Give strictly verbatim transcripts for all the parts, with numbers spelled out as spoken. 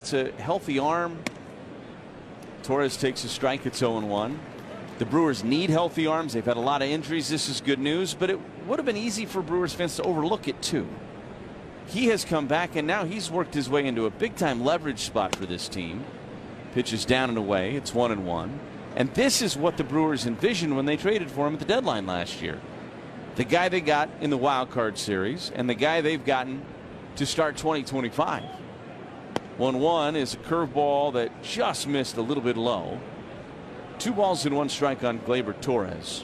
gets a healthy arm. Torres takes a strike. It's oh and one. The Brewers need healthy arms. They've had a lot of injuries. This is good news, but it would have been easy for Brewers fans to overlook it too. He has come back, and now he's worked his way into a big-time leverage spot for this team. Pitches down and away. It's one and one. And this is what the Brewers envisioned when they traded for him at the deadline last year. The guy they got in the wild card series and the guy they've gotten to start twenty twenty-five. one one is a curveball that just missed a little bit low. Two balls and one strike on Gleyber Torres.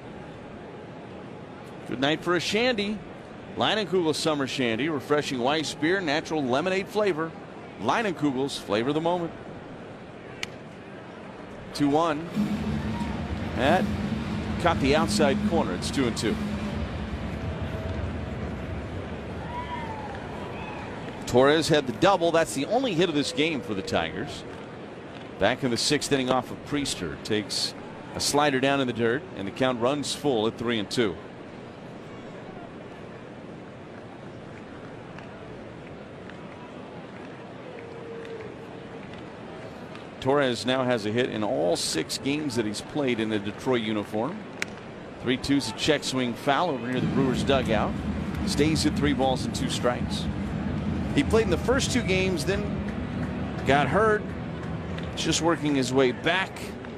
Good night for a shandy. Leinenkugel's summer shandy, refreshing Weiss beer, natural lemonade flavor. Leinenkugel's flavor of the moment. two one. That caught the outside corner. It's two and two. Torres had the double. That's the only hit of this game for the Tigers. Back in the sixth inning off of Priester. Takes a slider down in the dirt, and the count runs full at three and two. Torres now has a hit in all six games that he's played in the Detroit uniform. three two's a check swing foul over near the Brewers dugout. Stays at three balls and two strikes. He played in the first two games, then got hurt. Just working his way back.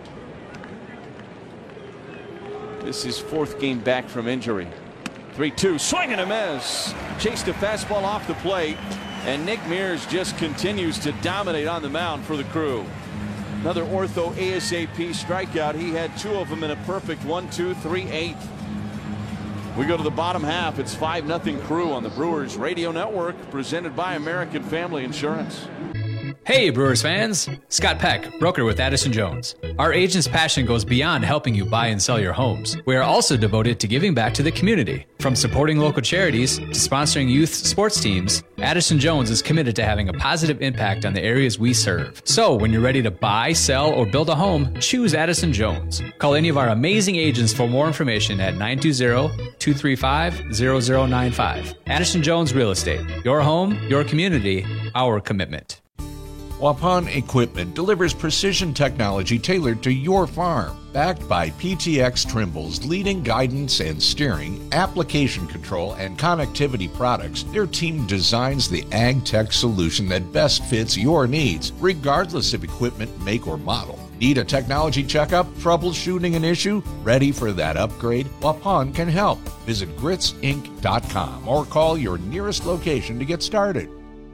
This is fourth game back from injury. three two, swing and a miss. Chased a fastball off the plate, and Nick Mears just continues to dominate on the mound for the Crew. Another ortho ASAP strikeout. He had two of them in a perfect one two three eighth. We go to the bottom half. It's five nothing Crew on the Brewers Radio Network, presented by American Family Insurance. Hey Brewers fans, Scott Peck, broker with Addison Jones. Our agent's passion goes beyond helping you buy and sell your homes. We are also devoted to giving back to the community. From supporting local charities to sponsoring youth sports teams, Addison Jones is committed to having a positive impact on the areas we serve. So when you're ready to buy, sell, or build a home, choose Addison Jones. Call any of our amazing agents for more information at nine two zero, two three five, zero zero nine five. Addison Jones Real Estate. Your home, your community, our commitment. Waupun Equipment delivers precision technology tailored to your farm. Backed by P T X Trimble's leading guidance and steering, application control, and connectivity products, their team designs the ag tech solution that best fits your needs, regardless of equipment make or model. Need a technology checkup? Troubleshooting an issue? Ready for that upgrade? Waupun can help. Visit grits inc dot com or call your nearest location to get started.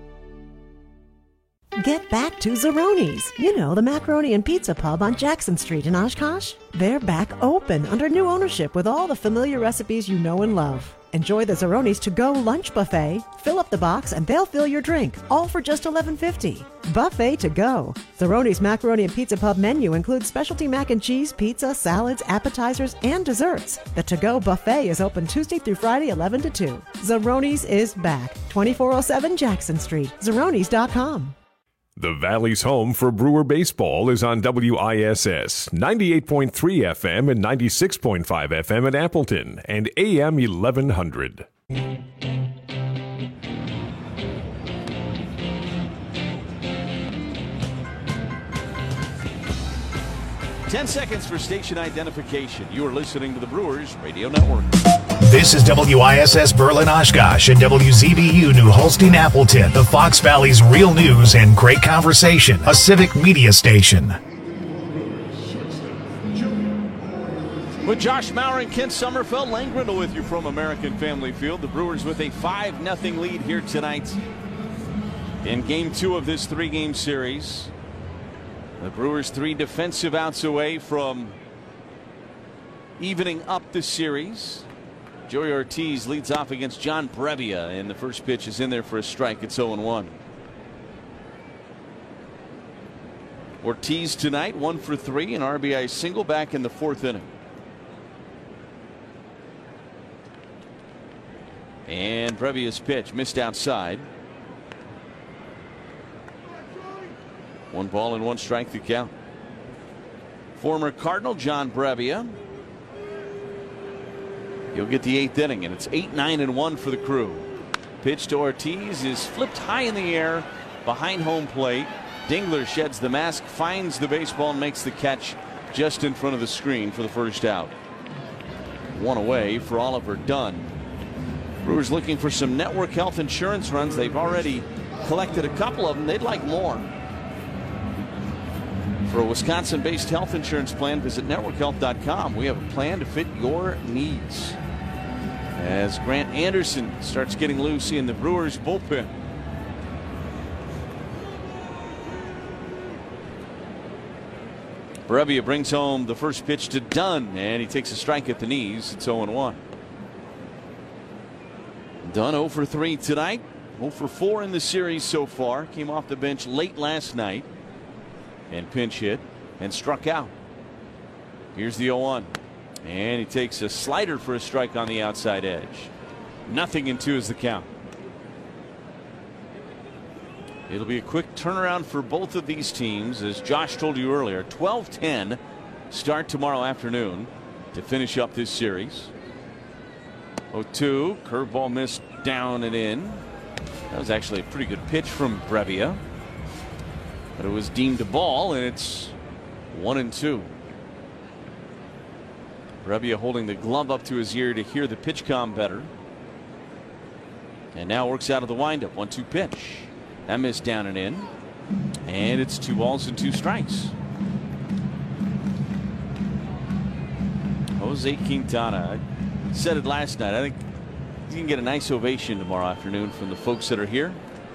Get back to Zeroni's. You know, the macaroni and pizza pub on Jackson Street in Oshkosh. They're back open under new ownership with all the familiar recipes you know and love. Enjoy the Zeroni's to-go lunch buffet. Fill up the box and they'll fill your drink, all for just eleven fifty. Buffet to go. Zeroni's Macaroni and Pizza Pub menu includes specialty mac and cheese, pizza, salads, appetizers, and desserts. The to-go buffet is open Tuesday through Friday, eleven to two. Zeroni's is back. twenty-four oh seven Jackson Street. Zeronis dot com. The Valley's home for Brewer baseball is on W I S S, ninety-eight point three F M and ninety-six point five F M at Appleton and A M eleven hundred. Ten seconds for station identification. You are listening to the Brewers Radio Network. This is W I S S Berlin Oshkosh and W Z B U New Holstein Appleton, the Fox Valley's real news and great conversation, a civic media station. With Josh Maurer and Kent Sommerfeld, Lane Grindle with you from American Family Field. The Brewers with a five nothing lead here tonight in game two of this three-game series. The Brewers three defensive outs away from evening up the series. Joey Ortiz leads off against John Brebbia, and the first pitch is in there for a strike. It's oh and one. Ortiz tonight one for three, an R B I single back in the fourth inning. And Brebbia's pitch missed outside. One ball and one strike the count. Former Cardinal John Brebbia. He'll get the eighth inning, and it's eight nine and one for the Crew. Pitch to Ortiz is flipped high in the air behind home plate. Dingler sheds the mask, finds the baseball, and makes the catch just in front of the screen for the first out. One away for Oliver Dunn. Brewers looking for some network health insurance runs. They've already collected a couple of them. They'd like more. For a Wisconsin-based health insurance plan, visit network health dot com. We have a plan to fit your needs. As Grant Anderson starts getting loose in the Brewers bullpen. Brebbia brings home the first pitch to Dunn, and he takes a strike at the knees. It's oh and one. Dunn oh for three tonight. oh for four in the series so far. Came off the bench late last night and pinch hit and struck out. Here's the oh one. And he takes a slider for a strike on the outside edge. Nothing in two is the count. It'll be a quick turnaround for both of these teams. As Josh told you earlier, twelve ten start tomorrow afternoon to finish up this series. oh two, curveball missed down and in. That was actually a pretty good pitch from Brebbia, but it was deemed a ball, and it's one and two. Brebbia holding the glove up to his ear to hear the pitch comm better. And now works out of the windup. one two pitch. That missed down and in. And it's two balls and two strikes. Jose Quintana. I said it last night. I think you can get a nice ovation tomorrow afternoon from the folks that are here.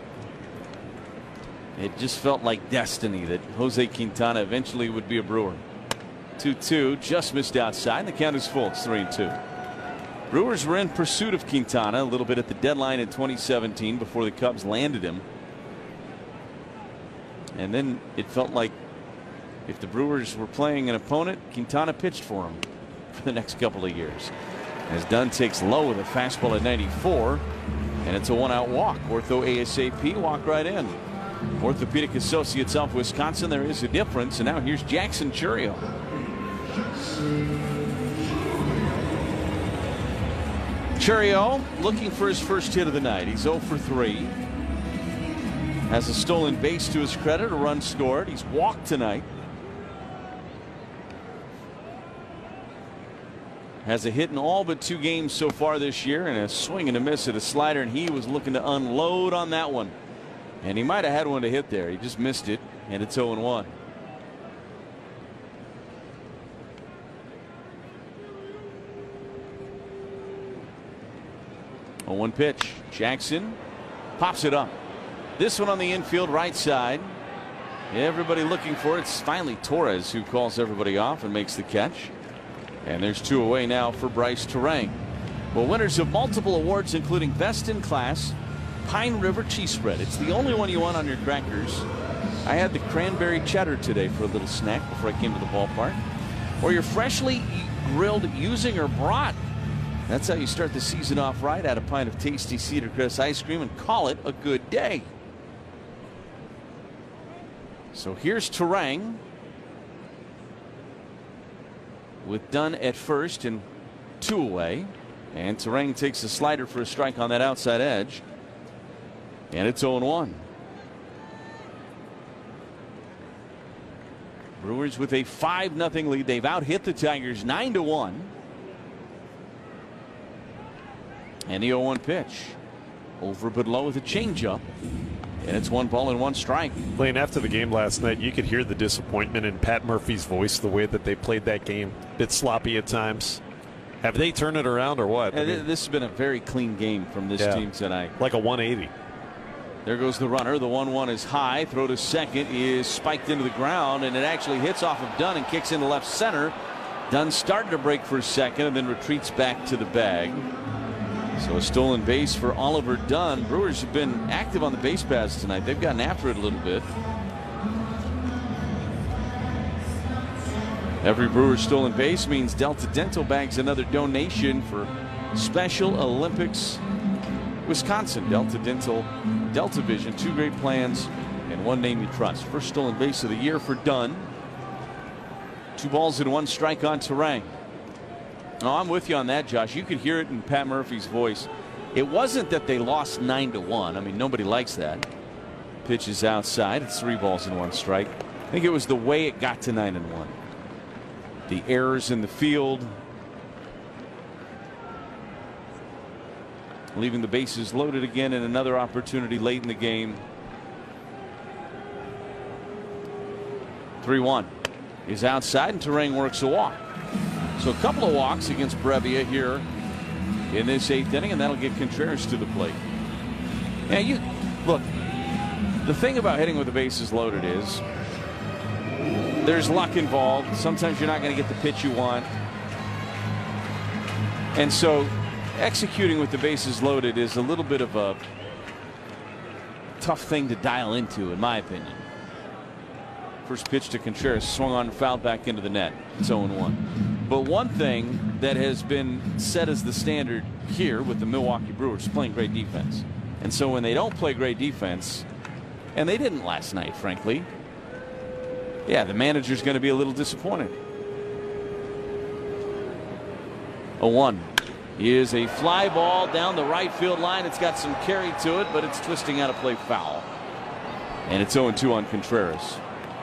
It just felt like destiny that Jose Quintana eventually would be a Brewer. two two, just missed outside. The count is full. It's three and two. Brewers were in pursuit of Quintana a little bit at the deadline in twenty seventeen before the Cubs landed him. And then it felt like if the Brewers were playing an opponent, Quintana pitched for him for the next couple of years. As Dunn takes low with a fastball at ninety-four, and it's a one-out walk. Ortho ASAP, walk right in. Orthopedic Associates of Wisconsin, there is a difference. And now here's Jackson Chourio. Chourio looking for his first hit of the night. He's oh for three. Has a stolen base to his credit, a run scored. He's walked tonight. Has a hit in all but two games so far this year, and a swing and a miss at a slider, and he was looking to unload on that one. And he might have had one to hit there. He just missed it, and it's oh and one. oh one pitch. Jackson pops it up. This one on the infield right side. Everybody looking for it. It's finally Torres who calls everybody off and makes the catch. And there's two away now for Bryce Turang. Well, winners of multiple awards, including Best in Class, Pine River Cheese Spread. It's the only one you want on your crackers. I had the cranberry cheddar today for a little snack before I came to the ballpark. Or your freshly grilled using or brat. That's how you start the season off right. Add a pint of tasty Cedar Crest ice cream and call it a good day. So here's Turang with Dunn at first and two away. And Turang takes a slider for a strike on that outside edge. And it's oh and one. Brewers with a five nothing lead. They've out-hit the Tigers nine to one. And the oh one pitch. Over but low with a changeup. And it's one ball and one strike. Lane, after the game last night, you could hear the disappointment in Pat Murphy's voice, the way that they played that game. A bit sloppy at times. Have they turned it around or what? I mean, this has been a very clean game from this yeah, team tonight. Like a one eighty. There goes the runner. The one one is high. Throw to second is spiked into the ground, and it actually hits off of Dunn and kicks into left center. Dunn starting to break for a second and then retreats back to the bag. So a stolen base for Oliver Dunn. Brewers have been active on the base paths tonight. They've gotten after it a little bit. Every Brewer stolen base means Delta Dental bags another donation for Special Olympics Wisconsin. Delta Dental, Delta Vision, two great plans and one name you trust. First stolen base of the year for Dunn. Two balls and one strike on Turang. Oh, I'm with you on that, Josh. You could hear it in Pat Murphy's voice. It wasn't that they lost nine to one. I mean, nobody likes that. Pitch is outside. It's three balls and one strike. I think it was the way it got to nine and one. The errors in the field, leaving the bases loaded again, and another opportunity late in the game. three one is outside, and Turang works a walk. So a couple of walks against Brevia here in this eighth inning, and that'll get Contreras to the plate. Yeah, you look. The thing about hitting with the bases loaded is there's luck involved. Sometimes you're not going to get the pitch you want, and so executing with the bases loaded is a little bit of a tough thing to dial into, in my opinion. First pitch to Contreras, swung on and fouled back into the net. It's oh one. But one thing that has been set as the standard here with the Milwaukee Brewers, playing great defense. And so when they don't play great defense, and they didn't last night, frankly, yeah, the manager's going to be a little disappointed. oh one is a fly ball down the right field line. It's got some carry to it, but it's twisting out of play foul. And it's oh two on Contreras.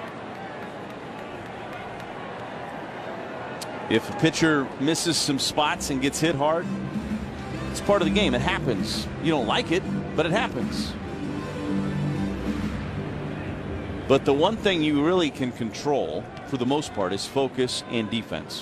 If a pitcher misses some spots and gets hit hard, it's part of the game. It happens. You don't like it, but it happens. But the one thing you really can control, for the most part, is focus and defense.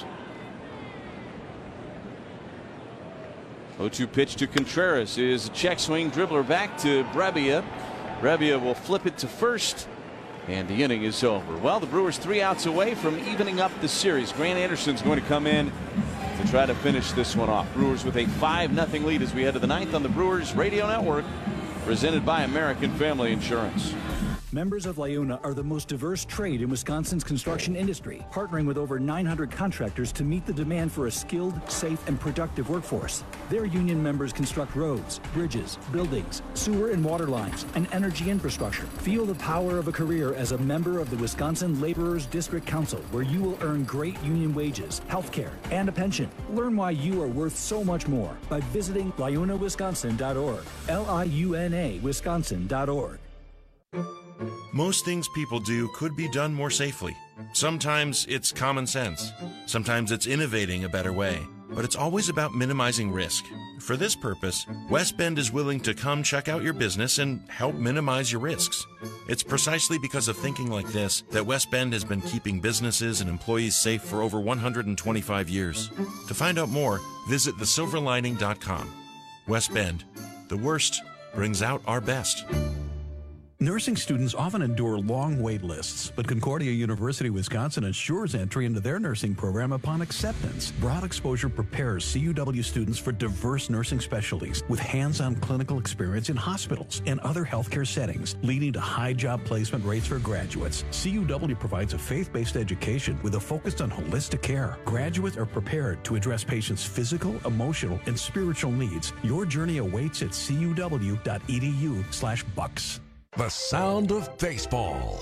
oh two pitch to Contreras is a check swing dribbler back to Brevia. Brevia will flip it to first, and the inning is over. Well, the Brewers three outs away from evening up the series. Grant Anderson's going to come in to try to finish this one off. Brewers with a five nothing lead as we head to the ninth on the Brewers Radio Network, presented by American Family Insurance. Members of LIUNA are the most diverse trade in Wisconsin's construction industry, partnering with over nine hundred contractors to meet the demand for a skilled, safe, and productive workforce. Their union members construct roads, bridges, buildings, sewer and water lines, and energy infrastructure. Feel the power of a career as a member of the Wisconsin Laborers District Council, where you will earn great union wages, health care, and a pension. Learn why you are worth so much more by visiting liuna wisconsin dot org. L I U N A Wisconsin dot org. Most things people do could be done more safely. Sometimes it's common sense. Sometimes it's innovating a better way. But it's always about minimizing risk. For this purpose, West Bend is willing to come check out your business and help minimize your risks. It's precisely because of thinking like this that West Bend has been keeping businesses and employees safe for over one hundred twenty-five years. To find out more, visit the silver lining dot com. West Bend. The worst brings out our best. Nursing students often endure long wait lists, but Concordia University Wisconsin ensures entry into their nursing program upon acceptance. Broad exposure prepares C U W students for diverse nursing specialties with hands-on clinical experience in hospitals and other healthcare settings, leading to high job placement rates for graduates. C U W provides a faith-based education with a focus on holistic care. Graduates are prepared to address patients' physical, emotional, and spiritual needs. Your journey awaits at C U W dot E D U slash bucks. The sound of baseball.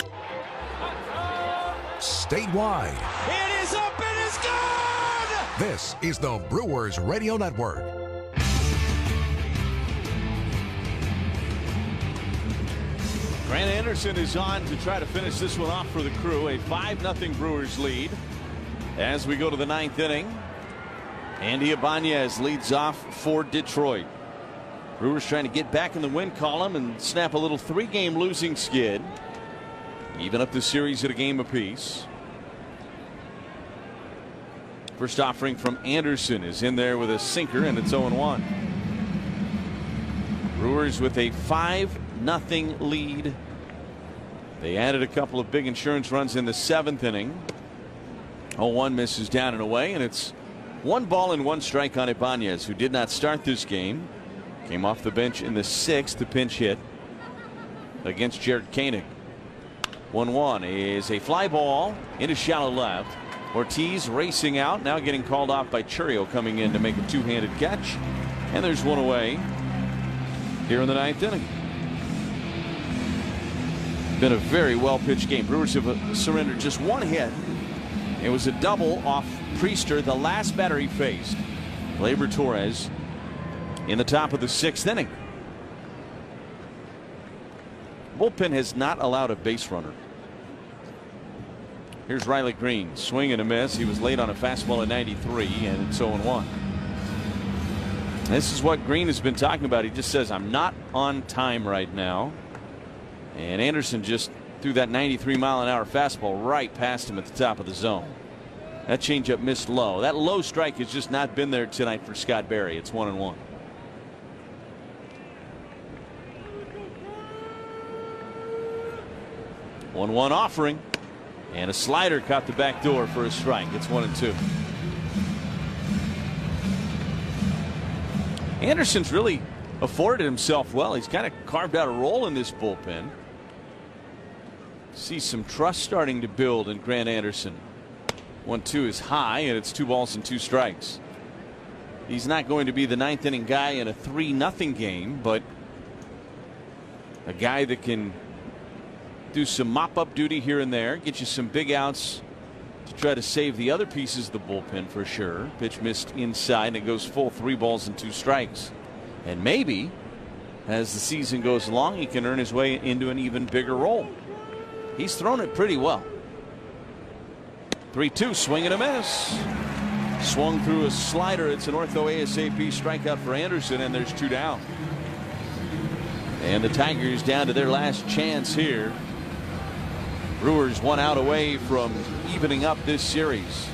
Statewide. It is up and it's gone! This is the Brewers Radio Network. Grant Anderson is on to try to finish this one off for the Crew. A five nothing Brewers lead as we go to the ninth inning. Andy Ibanez leads off for Detroit. Brewers trying to get back in the win column and snap a little three-game losing skid. Even up the series at a game apiece. First offering from Anderson is in there with a sinker, and it's oh one. Brewers with a five nothing lead. They added a couple of big insurance runs in the seventh inning. oh one misses down and away, and it's one ball and one strike on Ibanez, who did not start this game. Came off the bench in the sixth to pinch hit against Jared Koenig. one one is a fly ball into shallow left. Ortiz racing out, now getting called off by Churio coming in to make a two-handed catch. And there's one away here in the ninth inning. Been a very well-pitched game. Brewers have surrendered just one hit. It was a double off Priester, the last batter he faced. Gleyber Torres in the top of the sixth inning. bullpen has not allowed a base runner. Here's Riley Green, swing and a miss. He was late on a fastball at ninety-three, and it's oh and one. This is what Green has been talking about. He just says, I'm not on time right now. And Anderson just threw that ninety-three mile an hour fastball right past him at the top of the zone. That changeup missed low. That low strike has just not been there tonight for Scott Berry. It's one and one. one one offering. And a slider caught the back door for a strike. It's one and two. Anderson's really afforded himself well. He's kind of carved out a role in this bullpen. See some trust starting to build in Grant Anderson. one two is high, and it's two balls and two strikes. He's not going to be the ninth inning guy in a three nothing game, but a guy that can do some mop-up duty here and there, get you some big outs to try to save the other pieces of the bullpen for sure. Pitch missed inside, and it goes full, three balls and two strikes. And maybe, as the season goes along, he can earn his way into an even bigger role. He's thrown it pretty well. three two, swing and a miss. Swung through a slider. It's an ortho ASAP strikeout for Anderson, and there's two down. And the Tigers down to their last chance here. Brewers one out away from evening up this series.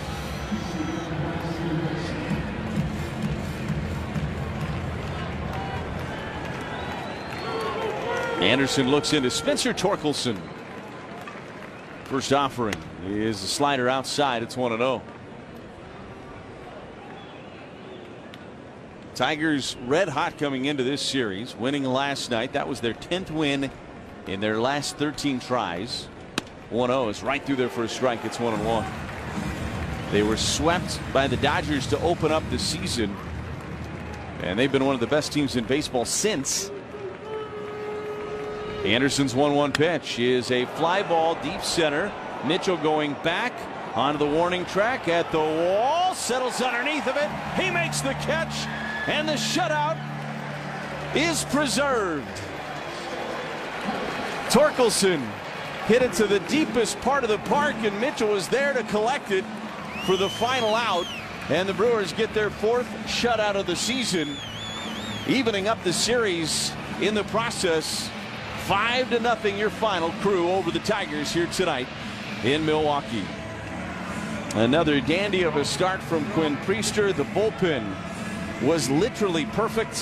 Anderson looks into Spencer Torkelson. First offering is a slider outside. It's one and oh. Tigers red hot coming into this series, winning last night. That was their tenth win in their last thirteen tries. one oh is right through there for a strike. It's one and one. They were swept by the Dodgers to open up the season, and they've been one of the best teams in baseball since. Anderson's one one pitch is a fly ball deep center. Mitchell going back onto the warning track at the wall, settles underneath of it. He makes the catch, and the shutout is preserved. Torkelson hit it to the deepest part of the park, and Mitchell was there to collect it for the final out. And the Brewers get their fourth shutout of the season, evening up the series in the process. Five to nothing your final, Crew, over the Tigers here tonight in Milwaukee. Another dandy of a start from Quinn Priester. The bullpen was literally perfect.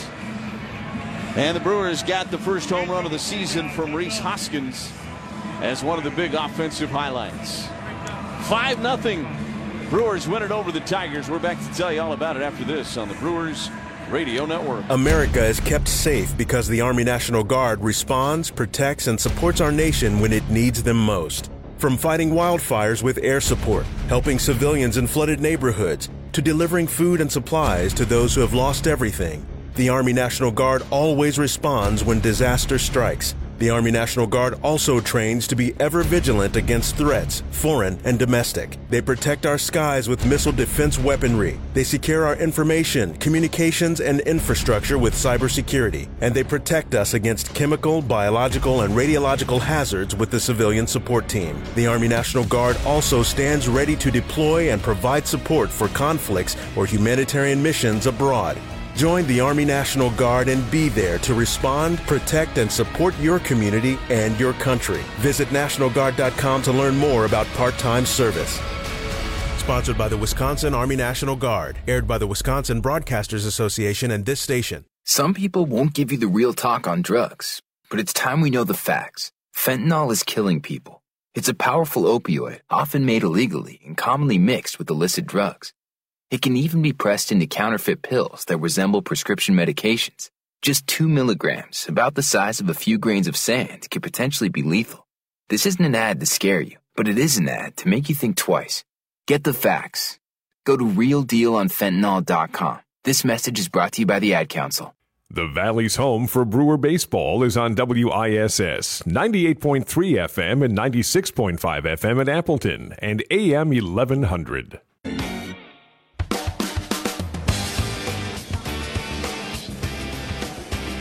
And the Brewers got the first home run of the season from Rhys Hoskins as one of the big offensive highlights. five nothing. Brewers win it over the Tigers. We're back to tell you all about it after this on the Brewers Radio Network. America is kept safe because the Army National Guard responds, protects, and supports our nation when it needs them most. From fighting wildfires with air support, helping civilians in flooded neighborhoods, to delivering food and supplies to those who have lost everything, the Army National Guard always responds when disaster strikes. The Army National Guard also trains to be ever vigilant against threats, foreign and domestic. They protect our skies with missile defense weaponry. They secure our information, communications, and infrastructure with cybersecurity. And they protect us against chemical, biological, and radiological hazards with the civilian support team. The Army National Guard also stands ready to deploy and provide support for conflicts or humanitarian missions abroad. Join the Army National Guard and be there to respond, protect, and support your community and your country. Visit National Guard dot com to learn more about part-time service. Sponsored by the Wisconsin Army National Guard. Aired by the Wisconsin Broadcasters Association and this station. Some people won't give you the real talk on drugs, but it's time we know the facts. Fentanyl is killing people. It's a powerful opioid, often made illegally and commonly mixed with illicit drugs. It can even be pressed into counterfeit pills that resemble prescription medications. Just two milligrams, about the size of a few grains of sand, could potentially be lethal. This isn't an ad to scare you, but it is an ad to make you think twice. Get the facts. Go to real deal on fentanyl dot com. This message is brought to you by the Ad Council. The Valley's home for Brewer baseball is on W I S S, ninety-eight point three F M and ninety-six point five F M at Appleton, and A M eleven hundred.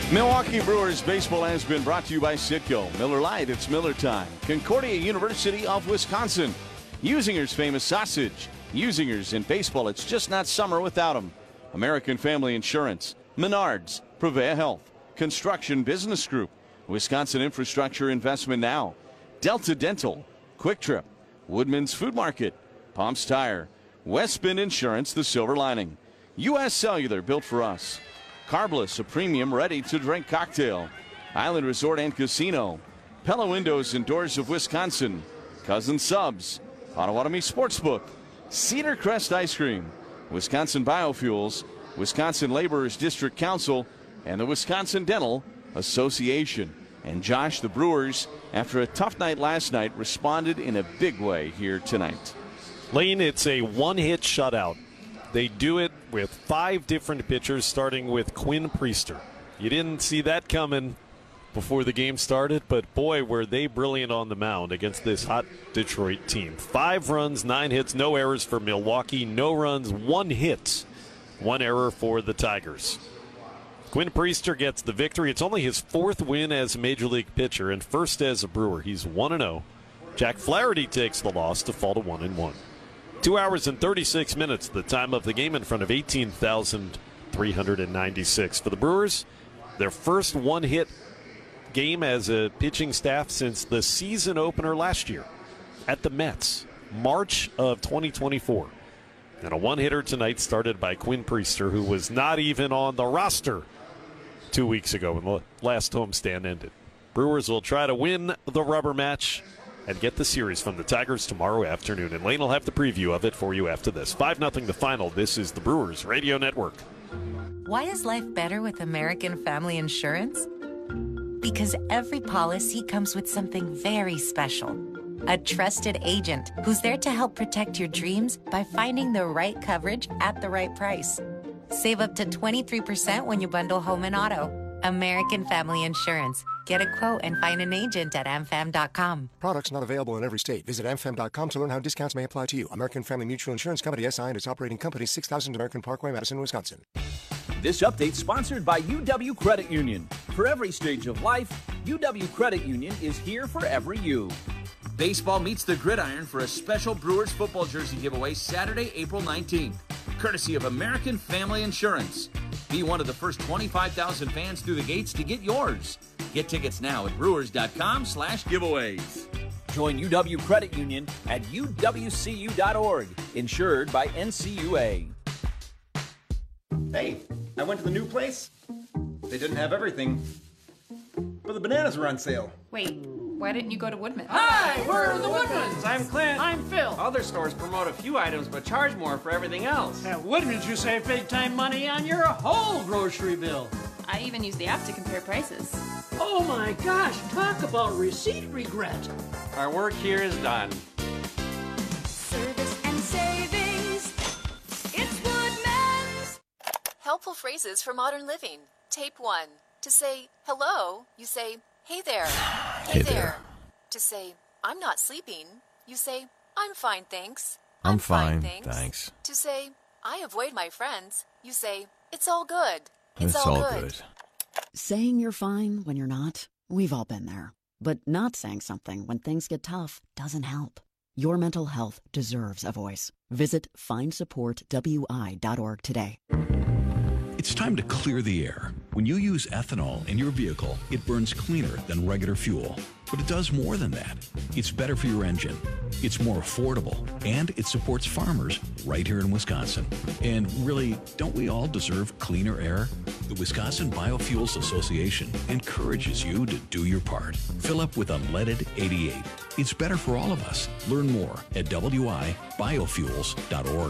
Milwaukee Brewers baseball has been brought to you by Citgo. Miller Lite, it's Miller time. Concordia University of Wisconsin. Usinger's famous sausage. Usinger's in baseball, it's just not summer without them. American Family Insurance. Menards. Prevea Health. Construction Business Group. Wisconsin Infrastructure Investment Now. Delta Dental. Quick Trip. Woodman's Food Market. Palms Tire. West Bend Insurance, the silver lining. U S Cellular, built for us. Carbless, a premium ready-to-drink cocktail. Island Resort and Casino. Pella Windows and Doors of Wisconsin. Cousin Subs. Potawatomi Sportsbook. Cedar Crest Ice Cream. Wisconsin Biofuels. Wisconsin Laborers District Council. And the Wisconsin Dental Association. And Josh, the Brewers, after a tough night last night, responded in a big way here tonight. Lane, it's a one-hit shutout. They do it with five different pitchers, starting with Quinn Priester. You didn't see that coming before the game started, but boy, were they brilliant on the mound against this hot Detroit team. Five runs, nine hits, no errors for Milwaukee, no runs, one hit, one error for the Tigers. Quinn Priester gets the victory. It's only his fourth win as a Major League pitcher and first as a Brewer. He's one and oh. Jack Flaherty takes the loss to fall to one and one. Two hours and thirty-six minutes, the time of the game, in front of eighteen thousand three hundred ninety-six. For the Brewers, their first one-hit game as a pitching staff since the season opener last year at the Mets, March of twenty twenty-four. And a one-hitter tonight started by Quinn Priester, who was not even on the roster two weeks ago when the last homestand ended. Brewers will try to win the rubber match and get the series from the Tigers tomorrow afternoon. And Lane will have the preview of it for you after this. five nothing the final. This is the Brewers Radio Network. Why is life better with American Family Insurance? Because every policy comes with something very special. A trusted agent who's there to help protect your dreams by finding the right coverage at the right price. Save up to twenty-three percent when you bundle home and auto. American Family Insurance. Get a quote and find an agent at am fam dot com. Products not available in every state. Visit am fam dot com to learn how discounts may apply to you. American Family Mutual Insurance Company, S I and its operating company, six thousand American Parkway, Madison, Wisconsin. This update sponsored by U W Credit Union. For every stage of life, U W Credit Union is here for every you. Baseball meets the gridiron for a special Brewers football jersey giveaway Saturday, April nineteenth, courtesy of American Family Insurance. Be one of the first twenty-five thousand fans through the gates to get yours. Get tickets now at brewers dot com slash giveaways. Join U W Credit Union at U W C U dot org, insured by N C U A. Hey, I went to the new place. They didn't have everything, but the bananas were on sale. Wait, why didn't you go to Woodman? Hi, we're the Woodmans. I'm Clint. I'm Phil. Other stores promote a few items but charge more for everything else. At Woodmans, you save big time money on your whole grocery bill. I even use the app to compare prices. Oh my gosh, talk about receipt regret. Our work here is done. Service and savings. It's Woodmans. Helpful phrases for modern living. Tape one. To say hello, you say, hey there. Hey, hey there. there. To say, I'm not sleeping, you say, I'm fine, thanks. I'm, I'm fine, fine, thanks. thanks. To say, I avoid my friends, you say, it's all good. It's, it's all, all good. good. Saying you're fine when you're not, we've all been there. But not saying something when things get tough doesn't help. Your mental health deserves a voice. Visit find support w i dot org today. It's time to clear the air. When you use ethanol in your vehicle, it burns cleaner than regular fuel. But it does more than that. It's better for your engine. It's more affordable. And it supports farmers right here in Wisconsin. And really, don't we all deserve cleaner air? The Wisconsin Biofuels Association encourages you to do your part. Fill up with unleaded eighty-eight. It's better for all of us. Learn more at w i biofuels dot org.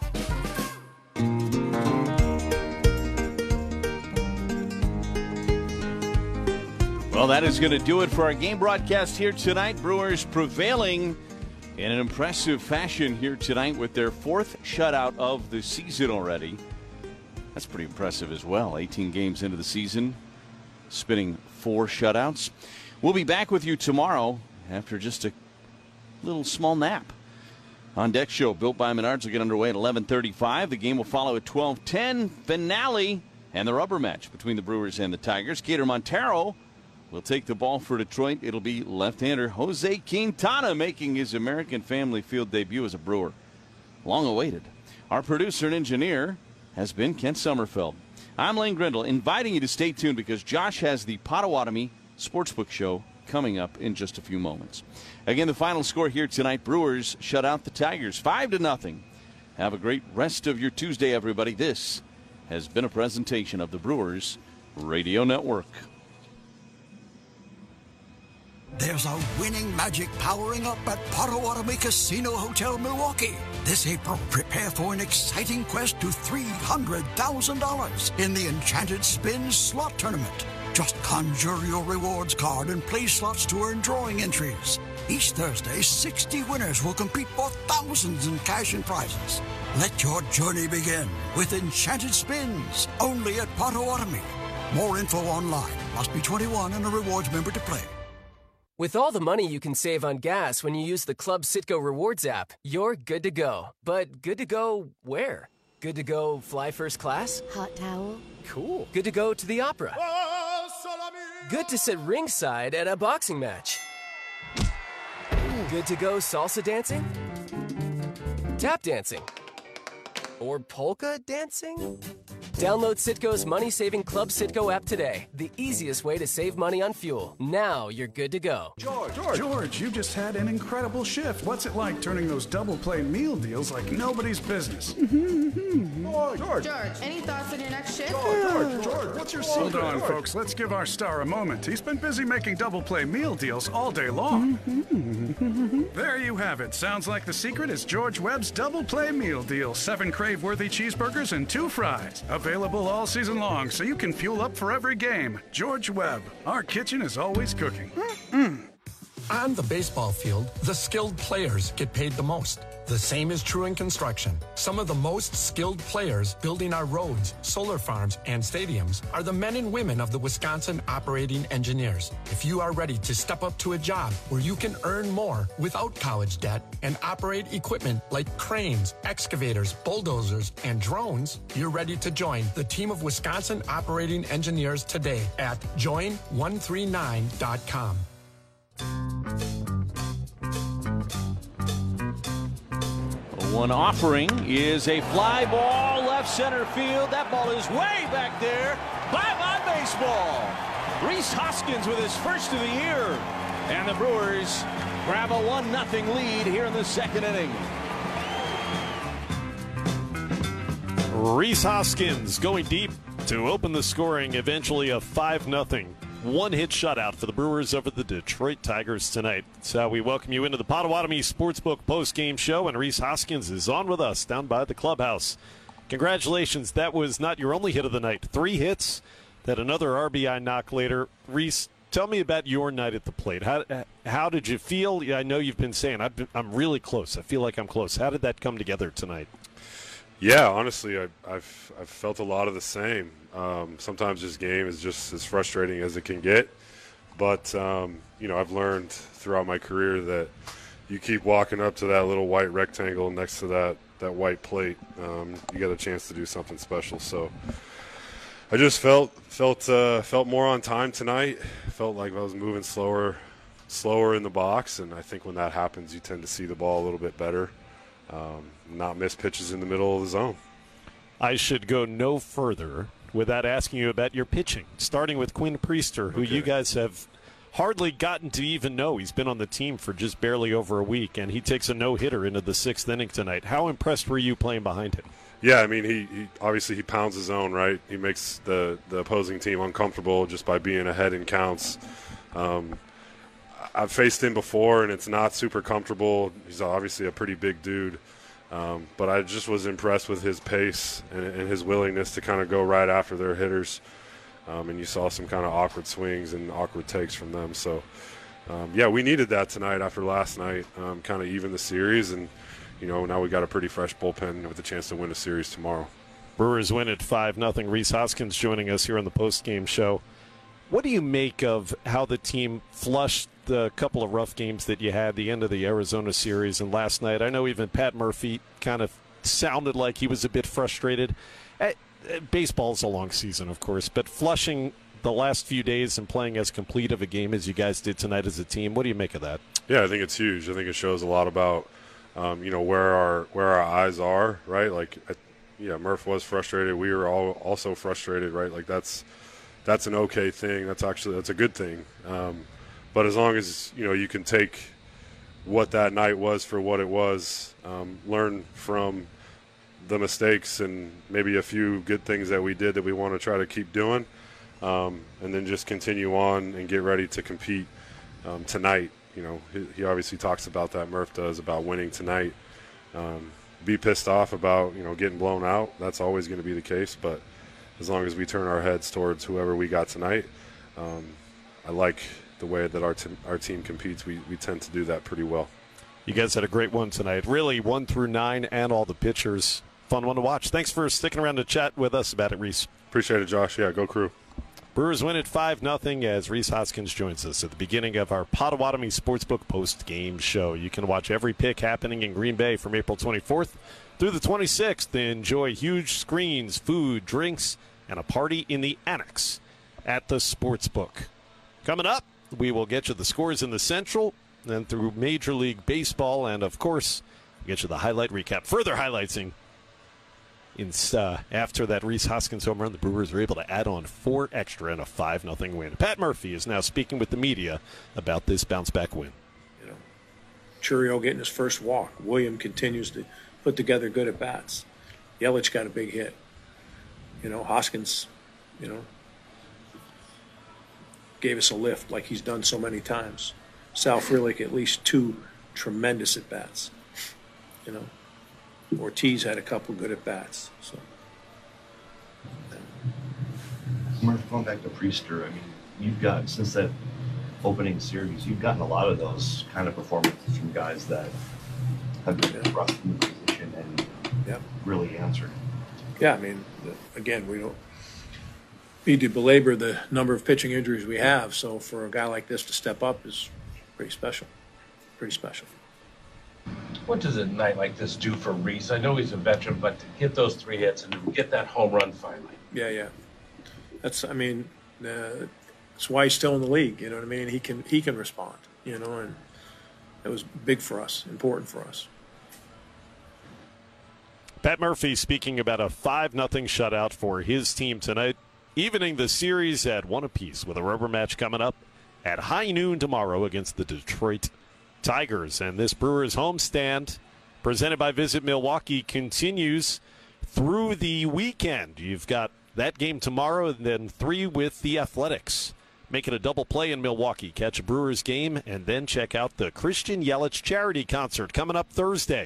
Well, that is going to do it for our game broadcast here tonight. Brewers prevailing in an impressive fashion here tonight with their fourth shutout of the season already. That's pretty impressive as well. eighteen games into the season, spinning four shutouts. We'll be back with you tomorrow after just a little small nap. On Deck Show, built by Menards, will get underway at eleven thirty-five. The game will follow at twelve ten. Finale and the rubber match between the Brewers and the Tigers. Gator Montero will take the ball for Detroit. It'll be left-hander Jose Quintana making his American Family Field debut as a Brewer. Long awaited. Our producer and engineer has been Kent Sommerfeld. I'm Lane Grindle, inviting you to stay tuned because Josh has the Potawatomi Sportsbook Show coming up in just a few moments. Again, the final score here tonight, Brewers shut out the Tigers five to nothing. Have a great rest of your Tuesday, everybody. This has been a presentation of the Brewers Radio Network. There's a winning magic powering up at Potawatomi Casino Hotel Milwaukee. This April, prepare for an exciting quest to three hundred thousand dollars in the Enchanted Spins Slot Tournament. Just conjure your rewards card and play slots to earn drawing entries. Each Thursday, sixty winners will compete for thousands in cash and prizes. Let your journey begin with Enchanted Spins, only at Potawatomi. More info online. Must be twenty-one and a rewards member to play. With all the money you can save on gas when you use the Club Citgo Rewards app, you're good to go. But good to go where? Good to go fly first class? Hot towel. Cool. Good to go to the opera. Good to sit ringside at a boxing match. Good to go salsa dancing? Tap dancing? Or polka dancing? Download Citgo's money-saving Club Citgo app today. The easiest way to save money on fuel. Now you're good to go. George, George, George, you just had an incredible shift. What's it like turning those double play meal deals like nobody's business? George, George, George, any thoughts on your next shift? George, George, George, what's your secret? Hold on, George. Folks. Let's give our star a moment. He's been busy making double play meal deals all day long. There you have it. Sounds like the secret is George Webb's double play meal deal. Seven crave-worthy cheeseburgers and two fries. Available all season long, so you can fuel up for every game. George Webb, our kitchen is always cooking. Mm. On the baseball field, the skilled players get paid the most. The same is true in construction. Some of the most skilled players building our roads, solar farms, and stadiums are the men and women of the Wisconsin Operating Engineers. If you are ready to step up to a job where you can earn more without college debt and operate equipment like cranes, excavators, bulldozers, and drones, you're ready to join the team of Wisconsin Operating Engineers today at join one three nine dot com. One offering is a fly ball left center field. That ball is way back there. Bye-bye baseball. Rhys Hoskins with his first of the year. And the Brewers grab a one nothing lead here in the second inning. Rhys Hoskins going deep to open the scoring, eventually a five nothing one-hit shutout for the Brewers over the Detroit Tigers tonight. So we welcome you into the Potawatomi Sportsbook post-game show, and Rhys Hoskins is on with us down by the clubhouse. Congratulations. That was not your only hit of the night. Three hits, that another R B I knock later. Rhys, tell me about your night at the plate. How how did you feel? I know you've been saying I've been, I'm really close. I feel like I'm close. How did that come together tonight? Yeah, honestly, I, I've I've felt a lot of the same. Um, sometimes this game is just as frustrating as it can get, but um, you know, I've learned throughout my career that you keep walking up to that little white rectangle next to that that white plate, um, you get a chance to do something special. So I just felt felt uh, felt more on time tonight. Felt like I was moving slower, slower in the box, and I think when that happens, you tend to see the ball a little bit better. Um, not miss pitches in the middle of the zone. I should go no further without asking you about your pitching, starting with Quinn Priester, who okay. you guys have hardly gotten to even know. He's been on the team for just barely over a week, and he takes a no-hitter into the sixth inning tonight. How impressed were you playing behind him? Yeah, I mean, he, he obviously he pounds his own, right? He makes the, the opposing team uncomfortable just by being ahead in counts. Um, I've faced him before, and it's not super comfortable. He's obviously a pretty big dude. Um, but I just was impressed with his pace and, and his willingness to kind of go right after their hitters. Um, and you saw some kind of awkward swings and awkward takes from them. So, um, yeah, we needed that tonight after last night, um, kind of even the series. And, you know, now we got a pretty fresh bullpen with a chance to win a series tomorrow. Brewers win at five nothing. Rhys Hoskins joining us here on the post-game show. What do you make of how the team flushed the couple of rough games that you had, the end of the Arizona series and last night? I know even Pat Murphy kind of sounded like he was a bit frustrated. baseball's a long season, of course, but Flushing the last few days and playing as complete of a game as you guys did tonight as a team, what do you make of that? Yeah, I think it's huge. I think it shows a lot about, um, you know, where our where our eyes are, right? Like, yeah, Murph was frustrated. We were all also frustrated, right? Like, that's that's an okay thing. That's actually that's a good thing. Um, but as long as, you know, you can take what that night was for what it was, um, learn from the mistakes and maybe a few good things that we did that we want to try to keep doing, um, and then just continue on and get ready to compete um, tonight. You know, he, he obviously talks about that, Murph does, about winning tonight. Um, be pissed off about, you know, getting blown out. That's always going to be the case, but as long as we turn our heads towards whoever we got tonight, um, I like the way that our, t- our team competes. We, we tend to do that pretty well. You guys had a great one tonight. Really, one through nine and all the pitchers. Fun one to watch. Thanks for sticking around to chat with us about it, Reese. Appreciate it, Josh. Yeah, go Crew. Brewers win at five nothing as Reese Hoskins joins us at the beginning of our Potawatomi Sportsbook post-game show. You can watch every pick happening in Green Bay from April twenty-fourth through the twenty-sixth. Enjoy huge screens, food, drinks, and a party in the annex at the Sportsbook. Coming up, we will get you the scores in the Central, then through Major League Baseball, and, of course, we'll get you the highlight recap. Further highlighting in, uh, after that Reese Hoskins home run, the Brewers were able to add on four extra and a five nothing win. Pat Murphy is now speaking with the media about this bounce-back win. You know, Churio getting his first walk. William continues to put together good at-bats. Yelich got a big hit. You know, Hoskins, you know, gave us a lift like he's done so many times. Sal Frelick at least two tremendous at-bats, you know. Ortiz had a couple good at-bats. So. Murph, going back to Priester, I mean, you've got, since that opening series, you've gotten a lot of those kind of performances from guys that have been yeah. thrust in the position and yeah. really answered. Yeah, I mean, again, we don't need to belabor the number of pitching injuries we have, so for a guy like this to step up is pretty special. Pretty special. What does a night like this do for Reese? I know he's a veteran, but to get those three hits and get that home run finally. Yeah, yeah. That's, I mean, uh, that's why he's still in the league. You know what I mean? He can he can respond. You know, and it was big for us, important for us. Pat Murphy speaking about a five nothing shutout for his team tonight, evening the series at one apiece with a rubber match coming up at high noon tomorrow against the Detroit Tigers. And this Brewers homestand presented by Visit Milwaukee continues through the weekend. You've got that game tomorrow and then three with the Athletics. Make it a double play in Milwaukee. Catch a Brewers game and then check out the Christian Yelich charity concert coming up Thursday.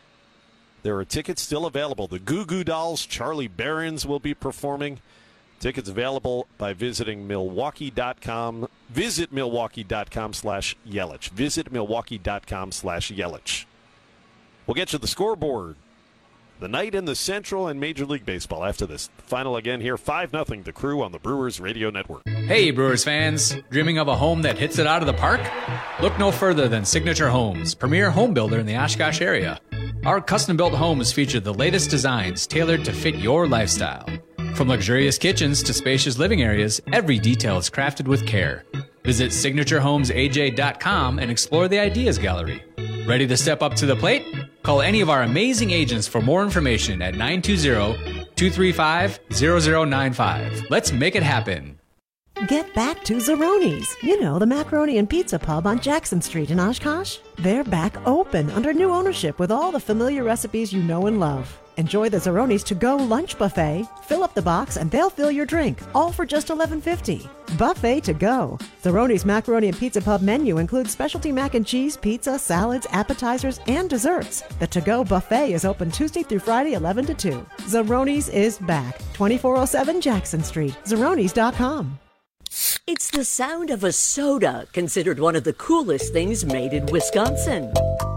There are tickets still available. The Goo Goo Dolls, Charlie Barons will be performing. Tickets available by visiting Milwaukee dot com. Visit Milwaukee dot com slash Yelich. Visit Milwaukee dot com slash Yelich. We'll get you the scoreboard. The night in the Central and Major League Baseball after this. Final again here, five nothing, the Crew on the Brewers Radio Network. Hey, Brewers fans. Dreaming of a home that hits it out of the park? Look no further than Signature Homes, premier home builder in the Oshkosh area. Our custom-built homes feature the latest designs tailored to fit your lifestyle. From luxurious kitchens to spacious living areas, every detail is crafted with care. Visit signature homes a j dot com and explore the Ideas Gallery. Ready to step up to the plate? Call any of our amazing agents for more information at nine two zero, two three five, zero zero nine five. Let's make it happen. Get back to Zeroni's. You know, the macaroni and pizza pub on Jackson Street in Oshkosh. They're back open under new ownership with all the familiar recipes you know and love. Enjoy the Zeroni's to-go lunch buffet. Fill up the box and they'll fill your drink, all for just eleven fifty. Buffet to go. Zeroni's Macaroni and Pizza Pub menu includes specialty mac and cheese, pizza, salads, appetizers, and desserts. The to-go buffet is open Tuesday through Friday, eleven to two. Zeroni's is back. twenty-four oh seven Jackson Street. Zeronis dot com. It's the sound of a soda, considered one of the coolest things made in Wisconsin.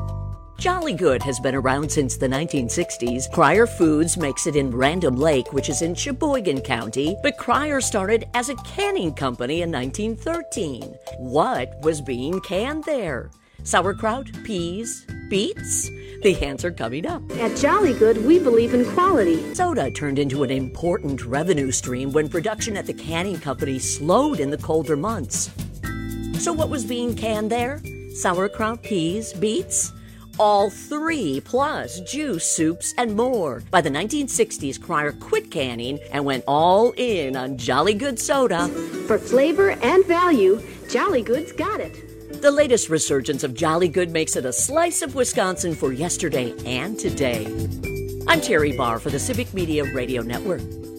Jolly Good has been around since the nineteen sixties. Cryer Foods makes it in Random Lake, which is in Sheboygan County, but Cryer started as a canning company in nineteen thirteen. What was being canned there? Sauerkraut, peas, Beets? The answer coming up. At Jolly Good, we believe in quality. Soda turned into an important revenue stream when production at the canning company slowed in the colder months. So what was being canned there? Sauerkraut, peas, beets? All three, plus juice, soups, and more. By the nineteen sixties, Cryer quit canning and went all in on Jolly Good soda. For flavor and value, Jolly Good's got it. The latest resurgence of Jolly Good makes it a slice of Wisconsin for yesterday and today. I'm Terry Barr for the Civic Media Radio Network.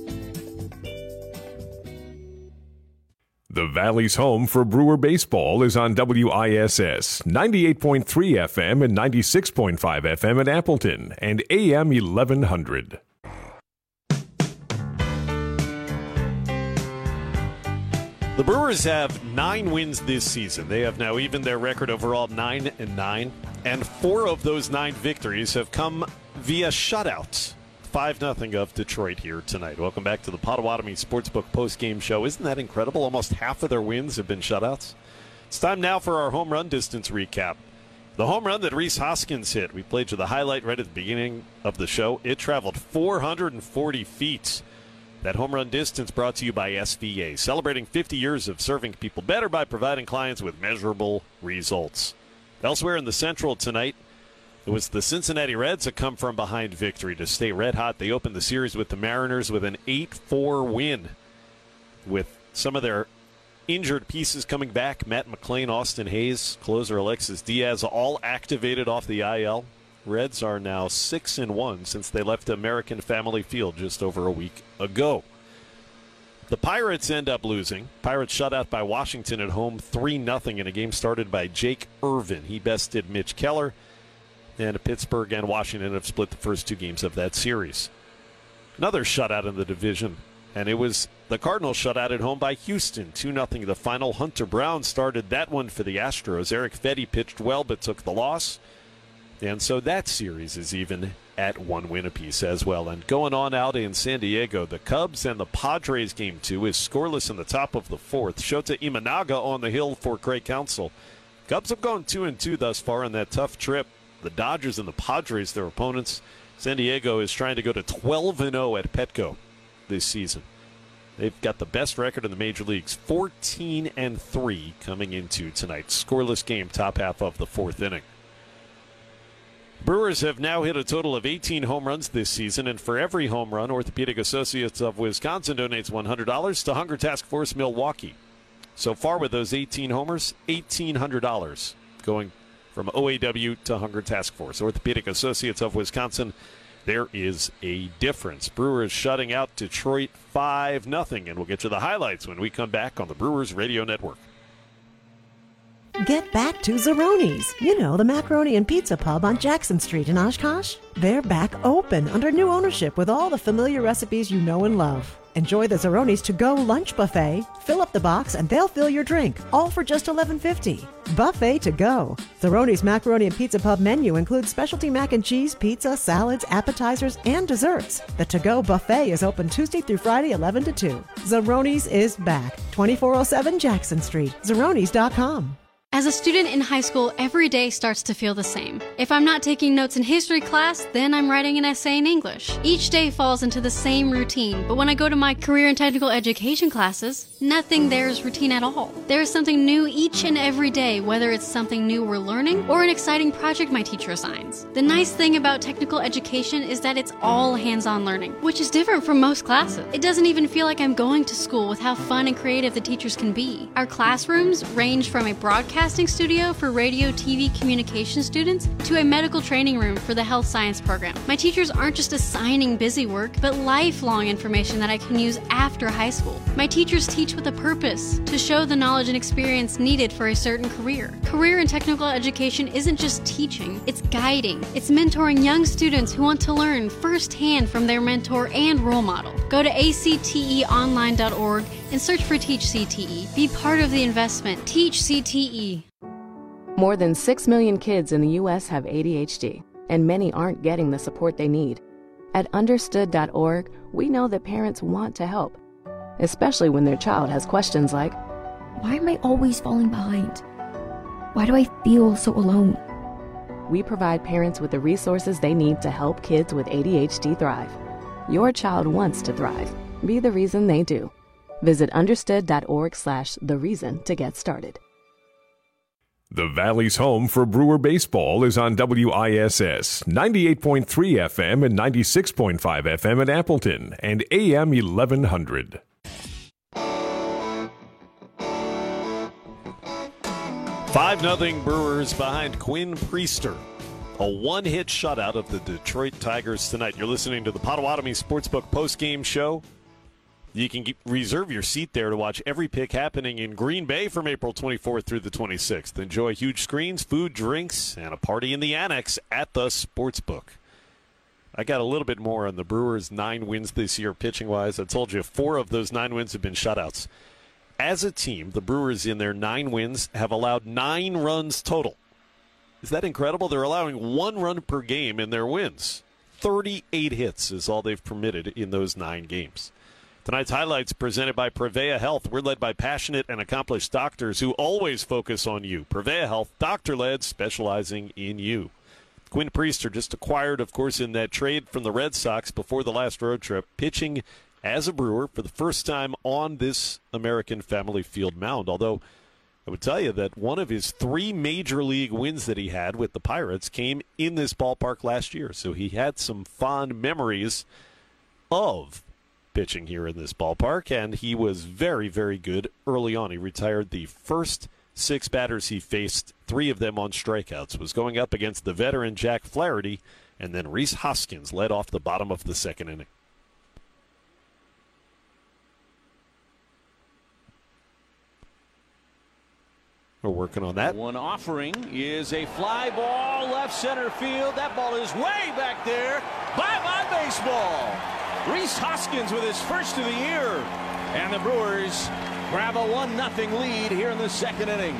The Valley's home for Brewer baseball is on W I S S, ninety-eight point three F M and ninety-six point five F M in Appleton, and A M eleven hundred. The Brewers have nine wins this season. They have now evened their record overall nine and nine, and four of those nine victories have come via shutouts. five nothing of Detroit here tonight. Welcome back to the Potawatomi Sportsbook postgame show. Isn't that incredible? Almost half of their wins have been shutouts. It's time now for our home run distance recap. The home run that Rhys Hoskins hit, we played you the highlight right at the beginning of the show. It traveled four hundred forty feet. That home run distance brought to you by S V A, celebrating fifty years of serving people better by providing clients with measurable results. Elsewhere in the Central tonight, it was the Cincinnati Reds that come from behind victory to stay red hot. They opened the series with the Mariners with an eight four win. With some of their injured pieces coming back, Matt McClain, Austin Hayes, closer Alexis Diaz, all activated off the I L. Reds are now six and one since they left American Family Field just over a week ago. The Pirates end up losing. Pirates shut out by Washington at home three nothing in a game started by Jake Irvin. He bested Mitch Keller. And Pittsburgh and Washington have split the first two games of that series. Another shutout in the division, and it was the Cardinals shut out at home by Houston, two nothing the final. Hunter Brown started that one for the Astros. Eric Fedde pitched well but took the loss. And so that series is even at one win apiece as well. And going on out in San Diego, the Cubs and the Padres game two is scoreless in the top of the fourth. Shota Imanaga on the hill for Craig Counsell. Cubs have gone two and two thus far in that tough trip. The Dodgers and the Padres, their opponents. San Diego is trying to go to twelve and oh at Petco this season. They've got the best record in the major leagues, fourteen and three coming into tonight. Scoreless game, top half of the fourth inning. Brewers have now hit a total of eighteen home runs this season, and for every home run, Orthopedic Associates of Wisconsin donates one hundred dollars to Hunger Task Force Milwaukee. So far with those eighteen homers, eighteen hundred dollars going from O A W to Hunger Task Force. Orthopedic Associates of Wisconsin, there is a difference. Brewers shutting out Detroit five nothing, and we'll get to the highlights when we come back on the Brewers Radio Network. Get back to Zeroni's. You know, the macaroni and pizza pub on Jackson Street in Oshkosh. They're back open under new ownership with all the familiar recipes you know and love. Enjoy the Zeroni's to-go lunch buffet. Fill up the box and they'll fill your drink, all for just eleven fifty. Buffet to go. Zeroni's Macaroni and Pizza Pub menu includes specialty mac and cheese, pizza, salads, appetizers, and desserts. The to-go buffet is open Tuesday through Friday, eleven to two. Zeroni's is back. twenty-four oh seven Jackson Street. Zeronis dot com. As a student in high school, every day starts to feel the same. If I'm not taking notes in history class, then I'm writing an essay in English. Each day falls into the same routine, but when I go to my career and technical education classes, nothing there is routine at all. There is something new each and every day, whether it's something new we're learning or an exciting project my teacher assigns. The nice thing about technical education is that it's all hands-on learning, which is different from most classes. It doesn't even feel like I'm going to school with how fun and creative the teachers can be. Our classrooms range from a broadcast studio for radio, T V, communication students to a medical training room for the health science program. My teachers aren't just assigning busy work, but lifelong information that I can use after high school. My teachers teach with a purpose, to show the knowledge and experience needed for a certain career. Career and technical education isn't just teaching, it's guiding. It's mentoring young students who want to learn firsthand from their mentor and role model. Go to A C T E online dot org and search for Teach C T E. Be part of the investment. Teach C T E. More than six million kids in the U S have A D H D, and many aren't getting the support they need. At understood dot org, we know that parents want to help, especially when their child has questions like, why am I always falling behind? Why do I feel so alone? we provide parents with the resources they need to help kids with A D H D thrive. Your child wants to thrive. Be the reason they do. Visit understood.org slash the reason to get started. The Valley's home for Brewer baseball is on W I S S, ninety-eight point three F M and ninety-six point five F M in Appleton and A M eleven hundred. five nothing Brewers behind Quinn Priester. A one-hit shutout of the Detroit Tigers tonight. You're listening to the Potawatomi Sportsbook postgame show. You can get, reserve your seat there to watch every pick happening in Green Bay from April twenty-fourth through the twenty-sixth. Enjoy huge screens, food, drinks, and a party in the annex at the Sportsbook. I got a little bit more on the Brewers' nine wins this year pitching-wise. I told you four of those nine wins have been shutouts. As a team, the Brewers in their nine wins have allowed nine runs total. Is that incredible? They're allowing one run per game in their wins. thirty-eight hits is all they've permitted in those nine games. Tonight's highlights presented by Prevea Health. We're led by passionate and accomplished doctors who always focus on you. Prevea Health, doctor-led, specializing in you. Quinn Priester just acquired, of course, in that trade from the Red Sox before the last road trip, pitching as a Brewer for the first time on this American Family Field mound. Although I would tell you that one of his three major league wins that he had with the Pirates came in this ballpark last year. So he had some fond memories of pitching here in this ballpark, and he was very, very good early on. He retired the first six batters he faced, three of them on strikeouts. Was going up against the veteran Jack Flaherty, and then Rhys Hoskins led off the bottom of the second inning. We're working on that. One offering is a fly ball left center field. That ball is way back there. Bye-bye baseball. Rhys Hoskins with his first of the year. And the Brewers grab a one nothing lead here in the second inning.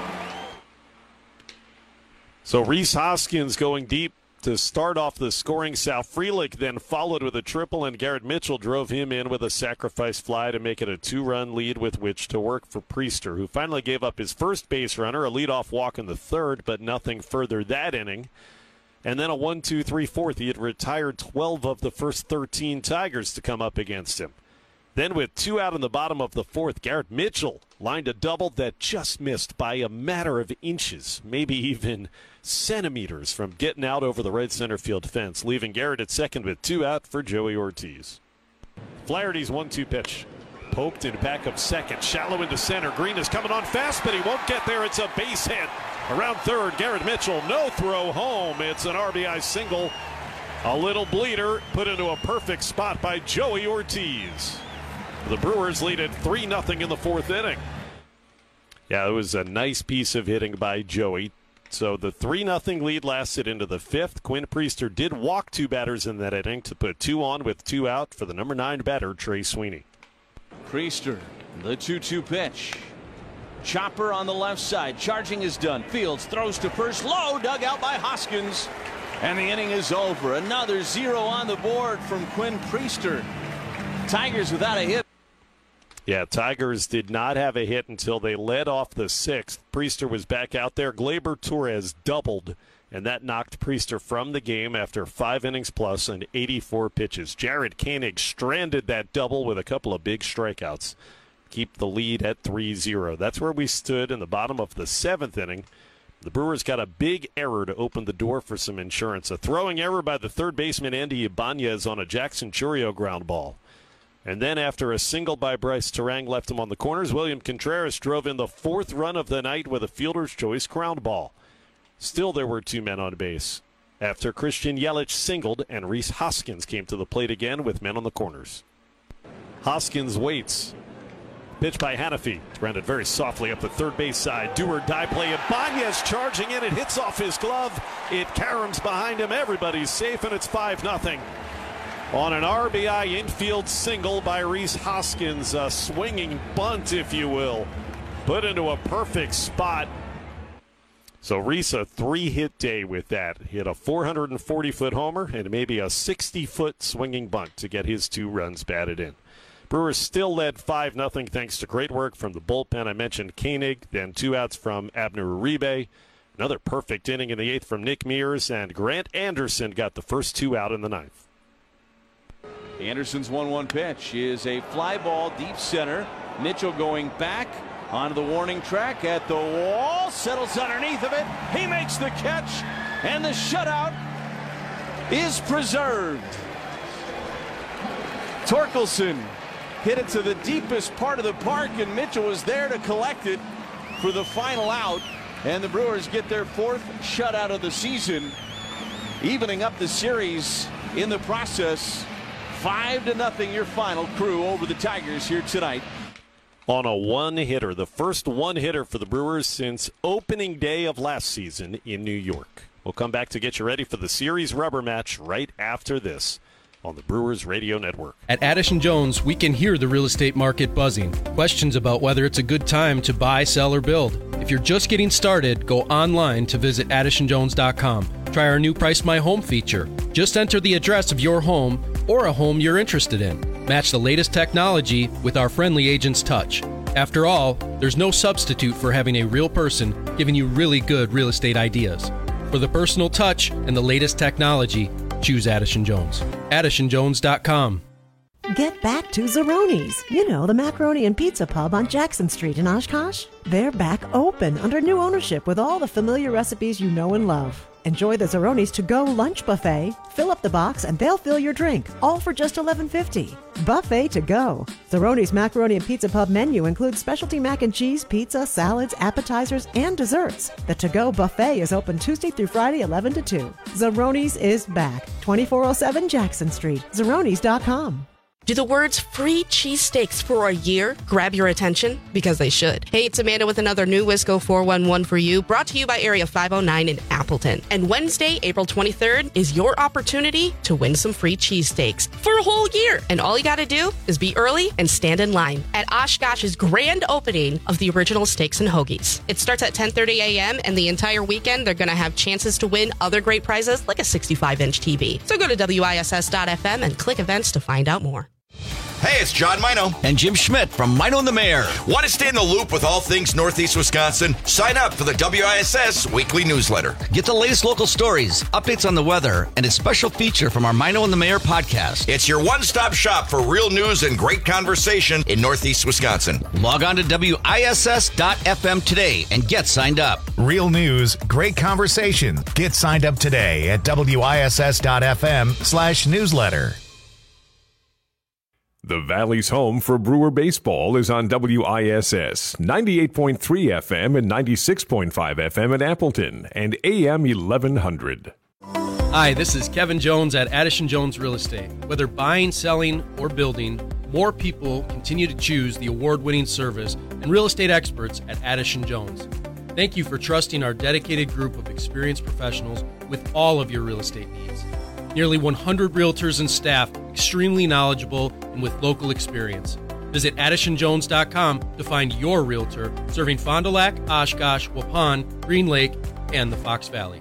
So Rhys Hoskins going deep to start off the scoring. Sal Frelick then followed with a triple, and Garrett Mitchell drove him in with a sacrifice fly to make it a two-run lead with which to work for Priester, who finally gave up his first base runner, a leadoff walk in the third, but nothing further that inning. And then a one two three fourth. He had retired twelve of the first thirteen Tigers to come up against him. Then with two out in the bottom of the fourth, Garrett Mitchell lined a double that just missed by a matter of inches, maybe even centimeters from getting out over the right center field fence, leaving Garrett at second with two out for Joey Ortiz. Flaherty's one two pitch. Poked in back of second, shallow into center. Green is coming on fast, but he won't get there. It's a base hit. Around third, Garrett Mitchell, no throw home. It's an R B I single. A little bleeder put into a perfect spot by Joey Ortiz. The Brewers lead at three nothing in the fourth inning. Yeah, it was a nice piece of hitting by Joey. So the three nothing lead lasted into the fifth. Quinn Priester did walk two batters in that inning to put two on with two out for the number nine batter, Trey Sweeney. Priester, the two two pitch. Chopper on the left side. Charging is done. Fields throws to first. Low, dug out by Hoskins. And the inning is over. Another zero on the board from Quinn Priester. Tigers without a hit. Yeah, Tigers did not have a hit until they led off the sixth. Priester was back out there. Gleyber Torres doubled, and that knocked Priester from the game after five innings plus and eighty-four pitches. Jared Koenig stranded that double with a couple of big strikeouts. Keep the lead at three zero. That's where we stood in the bottom of the seventh inning. The Brewers got a big error to open the door for some insurance. A throwing error by the third baseman, Andy Ibanez, on a Jackson Churio ground ball. And then after a single by Bryce Terang left him on the corners, William Contreras drove in the fourth run of the night with a fielder's choice ground ball. Still, there were two men on base after Christian Yelich singled and Rhys Hoskins came to the plate again with men on the corners. Hoskins waits. Pitch by Hanafi. Grounded very softly up the third base side. Do or die play. Ibanez charging in. It hits off his glove. It caroms behind him. Everybody's safe, and it's five nothing. On an R B I infield single by Rhys Hoskins, a swinging bunt, if you will, put into a perfect spot. So Rhys, a three-hit day with that. Hit a four hundred forty foot homer and maybe a sixty foot swinging bunt to get his two runs batted in. Brewers still led five nothing thanks to great work from the bullpen. I mentioned Koenig, then two outs from Abner Uribe. Another perfect inning in the eighth from Nick Mears, and Grant Anderson got the first two out in the ninth. Anderson's one one pitch is a fly ball deep center. Mitchell going back onto the warning track at the wall, settles underneath of it. He makes the catch, and the shutout is preserved. Torkelson hit it to the deepest part of the park, and Mitchell was there to collect it for the final out. And the Brewers get their fourth shutout of the season, evening up the series in the process. Five to nothing, your final, Crew, over the Tigers here tonight. On a one-hitter, the first one-hitter for the Brewers since opening day of last season in New York. We'll come back to get you ready for the series rubber match right after this on the Brewers Radio Network. At Addison Jones, we can hear the real estate market buzzing. Questions about whether it's a good time to buy, sell, or build. If you're just getting started, go online to visit addison jones dot com. Try our new Price My Home feature. Just enter the address of your home or a home you're interested in. Match the latest technology with our friendly agent's touch. After all, there's no substitute for having a real person giving you really good real estate ideas. For the personal touch and the latest technology, choose Addison Jones. addison jones dot com. Get back to Zeroni's. You know, the macaroni and pizza pub on Jackson Street in Oshkosh. They're back open under new ownership with all the familiar recipes you know and love. Enjoy the Zeroni's to-go lunch buffet. Fill up the box and they'll fill your drink, all for just eleven fifty. Buffet to go. Zeroni's Macaroni and Pizza Pub menu includes specialty mac and cheese, pizza, salads, appetizers, and desserts. The to-go buffet is open Tuesday through Friday, eleven to two. Zeroni's is back. twenty-four oh seven Jackson Street. Zeronis dot com. Do the words free cheesesteaks for a year grab your attention? Because they should. Hey, it's Amanda with another new Wisco four one one for you, brought to you by Area five oh nine in Appleton. And Wednesday, April twenty-third, is your opportunity to win some free cheesesteaks for a whole year. And all you got to do is be early and stand in line at Oshkosh's grand opening of the original Steaks and Hoagies. It starts at ten thirty a.m. and the entire weekend they're going to have chances to win other great prizes like a sixty-five inch T V. So go to W I S S dot F M and click events to find out more. Hey, it's John Mino and Jim Schmidt from Mino and the Mayor. Want to stay in the loop with all things Northeast Wisconsin? Sign up for the W I S S weekly newsletter. Get the latest local stories, updates on the weather, and a special feature from our Mino and the Mayor podcast. It's your one-stop shop for real news and great conversation in Northeast Wisconsin. Log on to W I S S dot F M today and get signed up. Real news, great conversation. Get signed up today at W I S S dot F M slash newsletter. The Valley's home for Brewer baseball is on W I S S, ninety-eight point three F M and ninety-six point five F M in Appleton and A M eleven hundred. Hi, this is Kevin Jones at Addison Jones Real Estate. Whether buying, selling, or building, more people continue to choose the award-winning service and real estate experts at Addison Jones. Thank you for trusting our dedicated group of experienced professionals with all of your real estate needs. Nearly one hundred realtors and staff, extremely knowledgeable and with local experience. Visit addison jones dot com to find your realtor serving Fond du Lac, Oshkosh, Waupun, Green Lake, and the Fox Valley.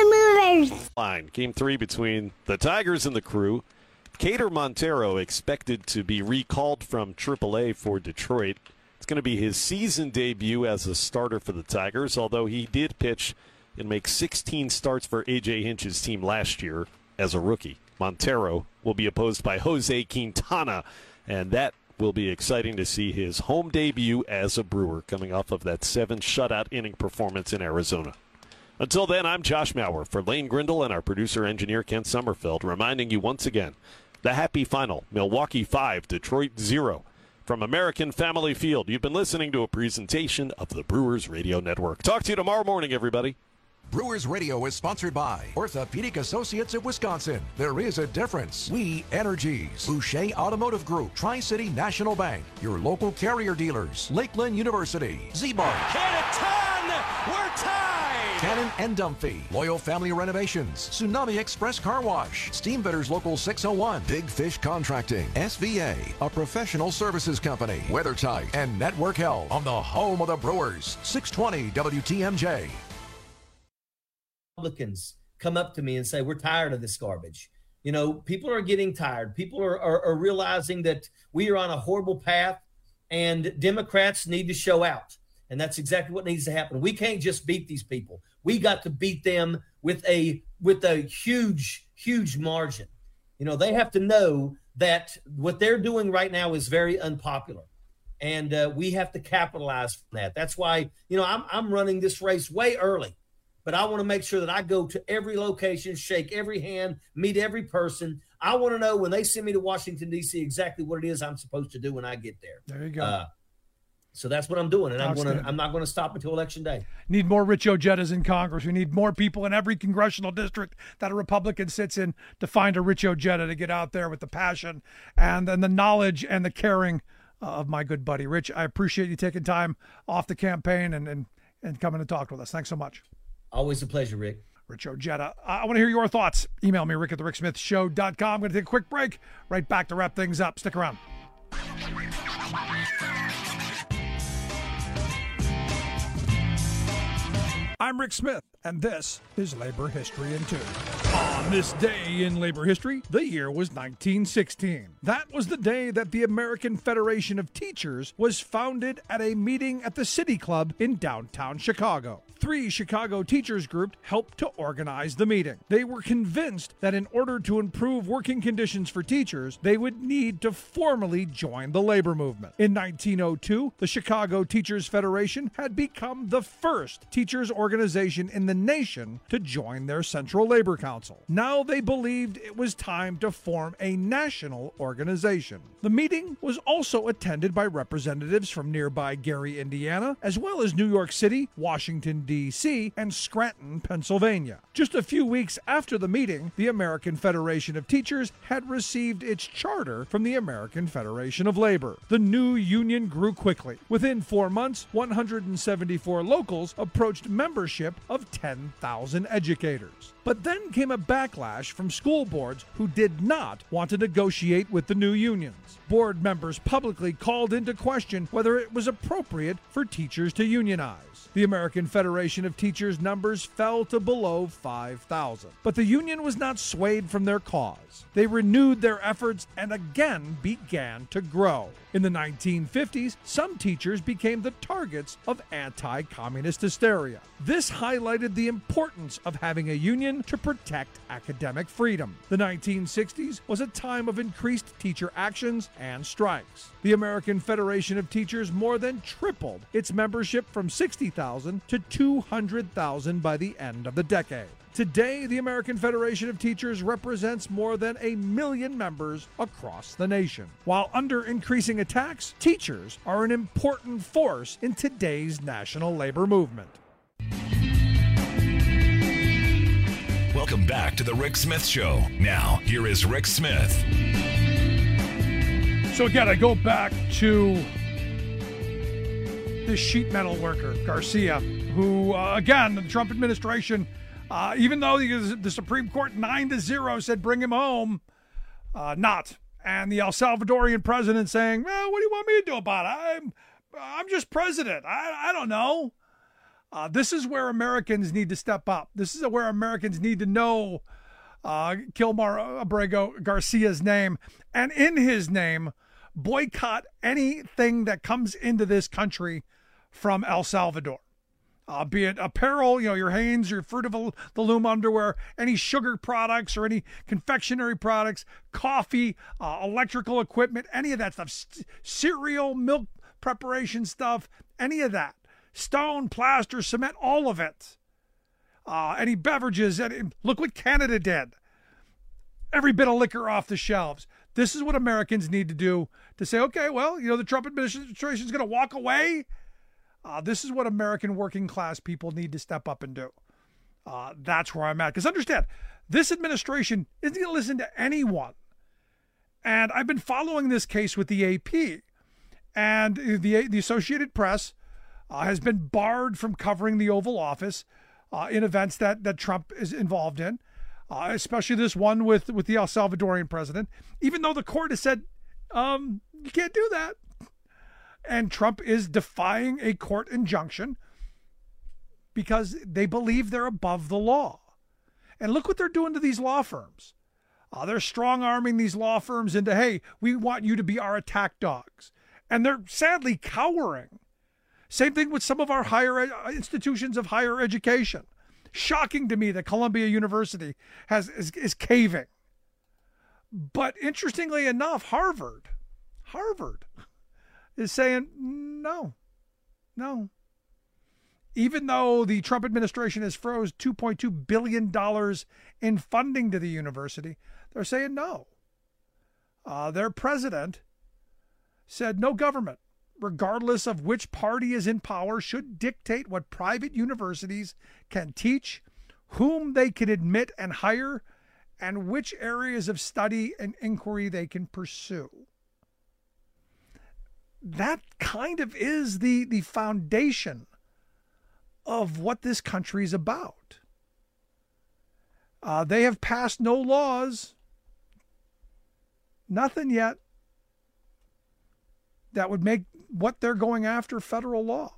Line. Game three between the Tigers and the Crew. Cater Montero expected to be recalled from triple A for Detroit. It's going to be his season debut as a starter for the Tigers, although he did pitch and make sixteen starts for A J Hinch's team last year as a rookie. Montero will be opposed by Jose Quintana, and that will be exciting to see his home debut as a Brewer coming off of that seven shutout inning performance in Arizona. Until then, I'm Josh Maurer for Lane Grindle and our producer-engineer Ken Sommerfeld, reminding you once again, the happy final, Milwaukee five, Detroit zero. From American Family Field, you've been listening to a presentation of the Brewers Radio Network. Talk to you tomorrow morning, everybody. Brewers Radio is sponsored by Orthopedic Associates of Wisconsin. There is a difference. We Energies. Boucher Automotive Group. Tri-City National Bank. Your local carrier dealers. Lakeland University. Z-Bar. Canton, we're tied! Cannon and Dumphy. Loyal Family Renovations. Tsunami Express Car Wash. Steamfitters Local six oh one. Big Fish Contracting. S V A, a professional services company. WeatherTight and Network Health on the home of the Brewers. six twenty W T M J. Republicans come up to me and say, we're tired of this garbage. You know, people are getting tired. People are, are, are realizing that we are on a horrible path and Democrats need to show out. And that's exactly what needs to happen. We can't just beat these people. We got to beat them with a with a huge, huge margin. You know, they have to know that what they're doing right now is very unpopular. And uh, we have to capitalize from that. That's why, you know, I'm I'm running this race way early. But I want to make sure that I go to every location, shake every hand, meet every person. I want to know when they send me to Washington, D C, exactly what it is I'm supposed to do when I get there. There you go. Uh, so that's what I'm doing, and I'm going to. I'm not going to stop until Election Day. Need more Rich Ojettas in Congress. We need more people in every congressional district that a Republican sits in to find a Rich Ojetta to get out there with the passion and and the knowledge and the caring uh, of my good buddy Rich. I appreciate you taking time off the campaign and and and coming to talk with us. Thanks so much. Always a pleasure, Rick. Rich Ojetta. I want to hear your thoughts. Email me, rick at the rick smith show dot com. I'm going to take a quick break. Right back to wrap things up. Stick around. I'm Rick Smith, and this is Labor History in Two. On this day in labor history, the year was nineteen sixteen. That was the day that the American Federation of Teachers was founded at a meeting at the City Club in downtown Chicago. Three Chicago teachers groups helped to organize the meeting. They were convinced that in order to improve working conditions for teachers, they would need to formally join the labor movement. In nineteen oh two, the Chicago Teachers Federation had become the first teachers organization in the nation to join their Central Labor Council. Now they believed it was time to form a national organization. The meeting was also attended by representatives from nearby Gary, Indiana, as well as New York City, Washington, D C, and Scranton, Pennsylvania. Just a few weeks after the meeting, the American Federation of Teachers had received its charter from the American Federation of Labor. The new union grew quickly. Within four months, one hundred seventy-four locals approached membership of ten thousand educators. But then came a backlash from school boards who did not want to negotiate with the new unions. Board members publicly called into question whether it was appropriate for teachers to unionize. The American Federation of Teachers numbers fell to below five thousand. But the union was not swayed from their cause. They renewed their efforts and again began to grow. In the nineteen fifties, some teachers became the targets of anti-communist hysteria. This highlighted the importance of having a union to protect academic freedom. The nineteen sixties was a time of increased teacher actions and strikes. The American Federation of Teachers more than tripled its membership from sixty thousand to two hundred thousand by the end of the decade. Today, the American Federation of Teachers represents more than a million members across the nation. While under increasing attacks, teachers are an important force in today's national labor movement. Welcome back to the Rick Smith Show. Now, here is Rick Smith. So again, I go back to this sheet metal worker, Garcia, who, uh, again, the Trump administration, uh, even though the, the Supreme Court nine to zero said bring him home, uh, not. And the El Salvadorian president saying, well, what do you want me to do about it? I'm, I'm just president. I, I don't know. Uh, this is where Americans need to step up. This is where Americans need to know uh, Kilmar Abrego Garcia's name. And in his name, boycott anything that comes into this country from El Salvador. Uh, be it apparel, you know, your Hanes, your Fruit of the Loom underwear, any sugar products or any confectionery products, coffee, uh, electrical equipment, any of that stuff, C- cereal, milk preparation stuff, any of that. Stone, plaster, cement, all of it. Uh, any beverages, any, look what Canada did. Every bit of liquor off the shelves. This is what Americans need to do to say, okay, well, you know, the Trump administration is going to walk away. Uh, this is what American working class people need to step up and do. Uh, that's where I'm at. Because understand, this administration isn't going to listen to anyone. And I've been following this case with the A P. And the, the Associated Press uh, has been barred from covering the Oval Office uh, in events that, that Trump is involved in. Uh, especially this one with, with the El Salvadorian president, even though the court has said, um, you can't do that. And Trump is defying a court injunction because they believe they're above the law. And look what they're doing to these law firms. Uh, they're strong-arming these law firms into, hey, we want you to be our attack dogs. And they're sadly cowering Same thing with some of our higher ed- institutions of higher education. Shocking to me that Columbia University has is, is caving. But interestingly enough, Harvard, Harvard is saying no, no. Even though the Trump administration has froze two point two billion dollars in funding to the university, they're saying no. Uh, their president said no government, regardless of which party is in power, should dictate what private universities can teach, whom they can admit and hire, and which areas of study and inquiry they can pursue. That kind of is the, the foundation of what this country is about. Uh, they have passed no laws, nothing yet, that would make what they're going after federal law.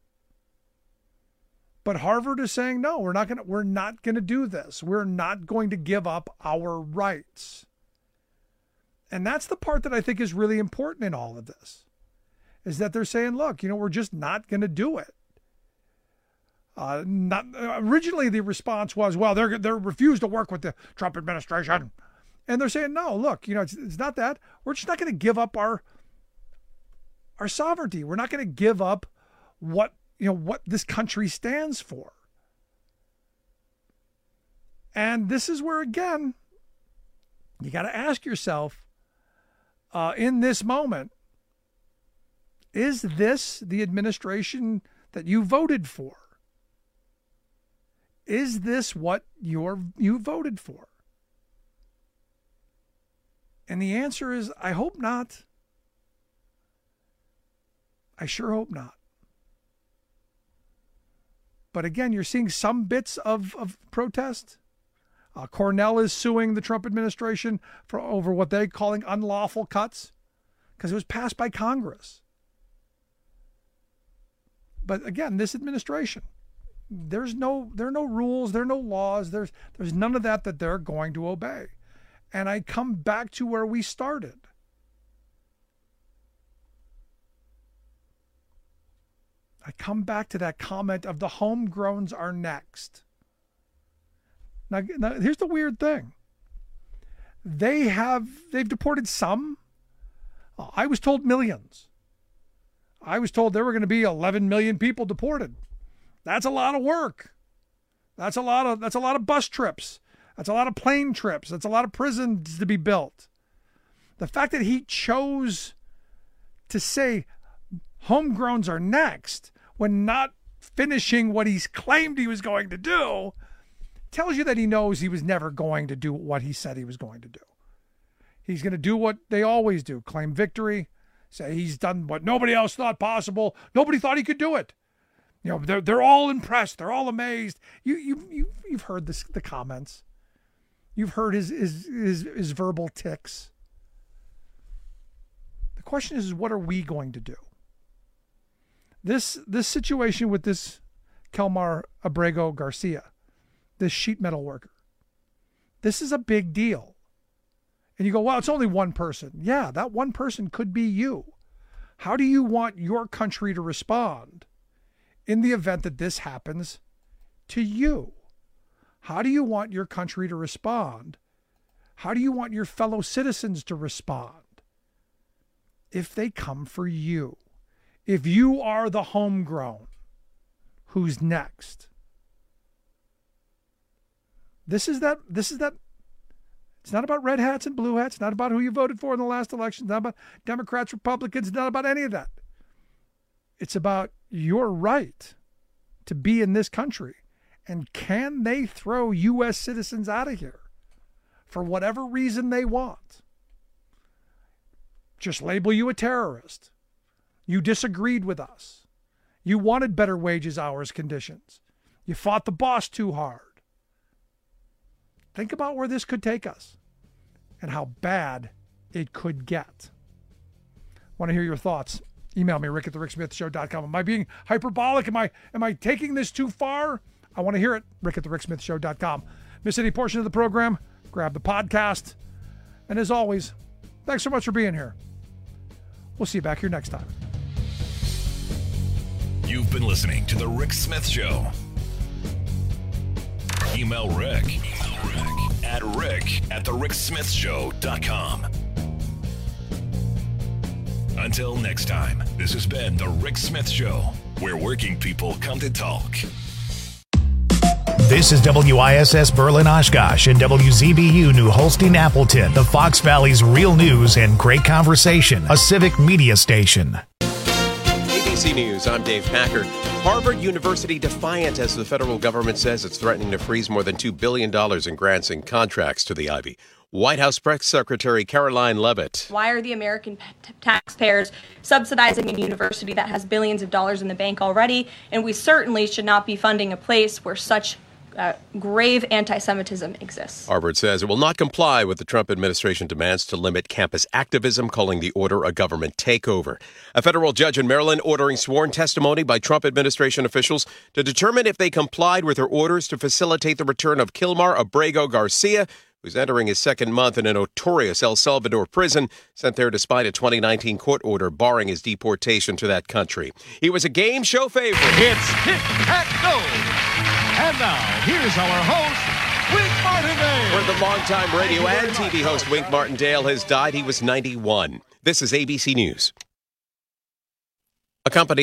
But Harvard is saying, no, we're not going to, we're not going to do this. We're not going to give up our rights. And that's the part that I think is really important in all of this, is that they're saying, look, you know, we're just not going to do it. Uh, not originally the response was, well, they're they're refused to work with the Trump administration, and they're saying, no, look, you know, it's, it's not that. We're just not going to give up our our sovereignty. We're not going to give up what you know what this country stands for. And this is where, again, you got to ask yourself, uh, in this moment, is this the administration that you voted for? Is this what you're, you voted for? And the answer is, I hope not. I sure hope not. But again, you're seeing some bits of, of protest. Uh, Cornell is suing the Trump administration for over what they're calling unlawful cuts because it was passed by Congress. But again, this administration, there's no there are no rules, there are no laws, there's there's none of that that they're going to obey. And I come back to where we started. I come back to that comment of the homegrowns are next. Now, now here's the weird thing. They have, they've deported some. I was told millions. I was told there were going to be eleven million people deported. That's a lot of work. That's a lot of, that's a lot of bus trips. That's a lot of plane trips. That's a lot of prisons to be built. The fact that he chose to say homegrowns are next when not finishing what he's claimed he was going to do tells you that he knows he was never going to do what he said he was going to do. He's going to do what they always do, claim victory, say he's done what nobody else thought possible. Nobody thought he could do it. You know, they're, they're all impressed. They're all amazed. You, you, you, you've heard this, the comments. You've heard his, his, his, his verbal tics. The question is, what are we going to do? This, this situation with this Kelmar Abrego Garcia, this sheet metal worker, this is a big deal. And you go, well, it's only one person. Yeah, that one person could be you. How do you want your country to respond in the event that this happens to you? How do you want your country to respond? How do you want your fellow citizens to respond if they come for you? If you are the homegrown, who's next? This is that, this is that, it's not about red hats and blue hats, not about who you voted for in the last election, not about Democrats, Republicans, not about any of that. It's about your right to be in this country. And can they throw U S citizens out of here for whatever reason they want? Just label you a terrorist. You disagreed with us. You wanted better wages, hours, conditions. You fought the boss too hard. Think about where this could take us and how bad it could get. Want to hear your thoughts? Email me, rick at the rick smith show dot com. Am I being hyperbolic? Am I am I taking this too far? I want to hear it. rick at the rick smith show dot com. Miss any portion of the program? Grab the podcast. And as always, thanks so much for being here. We'll see you back here next time. You've been listening to The Rick Smith Show. Email Rick, Email Rick at rick at the rick smith show dot com. Until next time, this has been The Rick Smith Show, where working people come to talk. This is W I S S Berlin Oshkosh and W Z B U New Holstein Appleton, the Fox Valley's real news and great conversation, a civic media station. A B C News, I'm Dave Packard. Harvard University defiant as the federal government says it's threatening to freeze more than two billion dollars in grants and contracts to the Ivy. White House Press Secretary Caroline Leavitt. Why are the American t- taxpayers subsidizing a university that has billions of dollars in the bank already? And we certainly should not be funding a place where such uh, grave anti-Semitism exists. Harvard says it will not comply with the Trump administration demands to limit campus activism, calling the order a government takeover. A federal judge in Maryland ordering sworn testimony by Trump administration officials to determine if they complied with her orders to facilitate the return of Kilmar Abrego Garcia, who's entering his second month in a notorious El Salvador prison, sent there despite a twenty nineteen court order barring his deportation to that country. He was a game show favorite. It's Tic Tac Go! And now, here's our host, Wink Martindale. Where the longtime radio and T V host Wink Martindale has died. He was ninety-one. This is A B C News. A company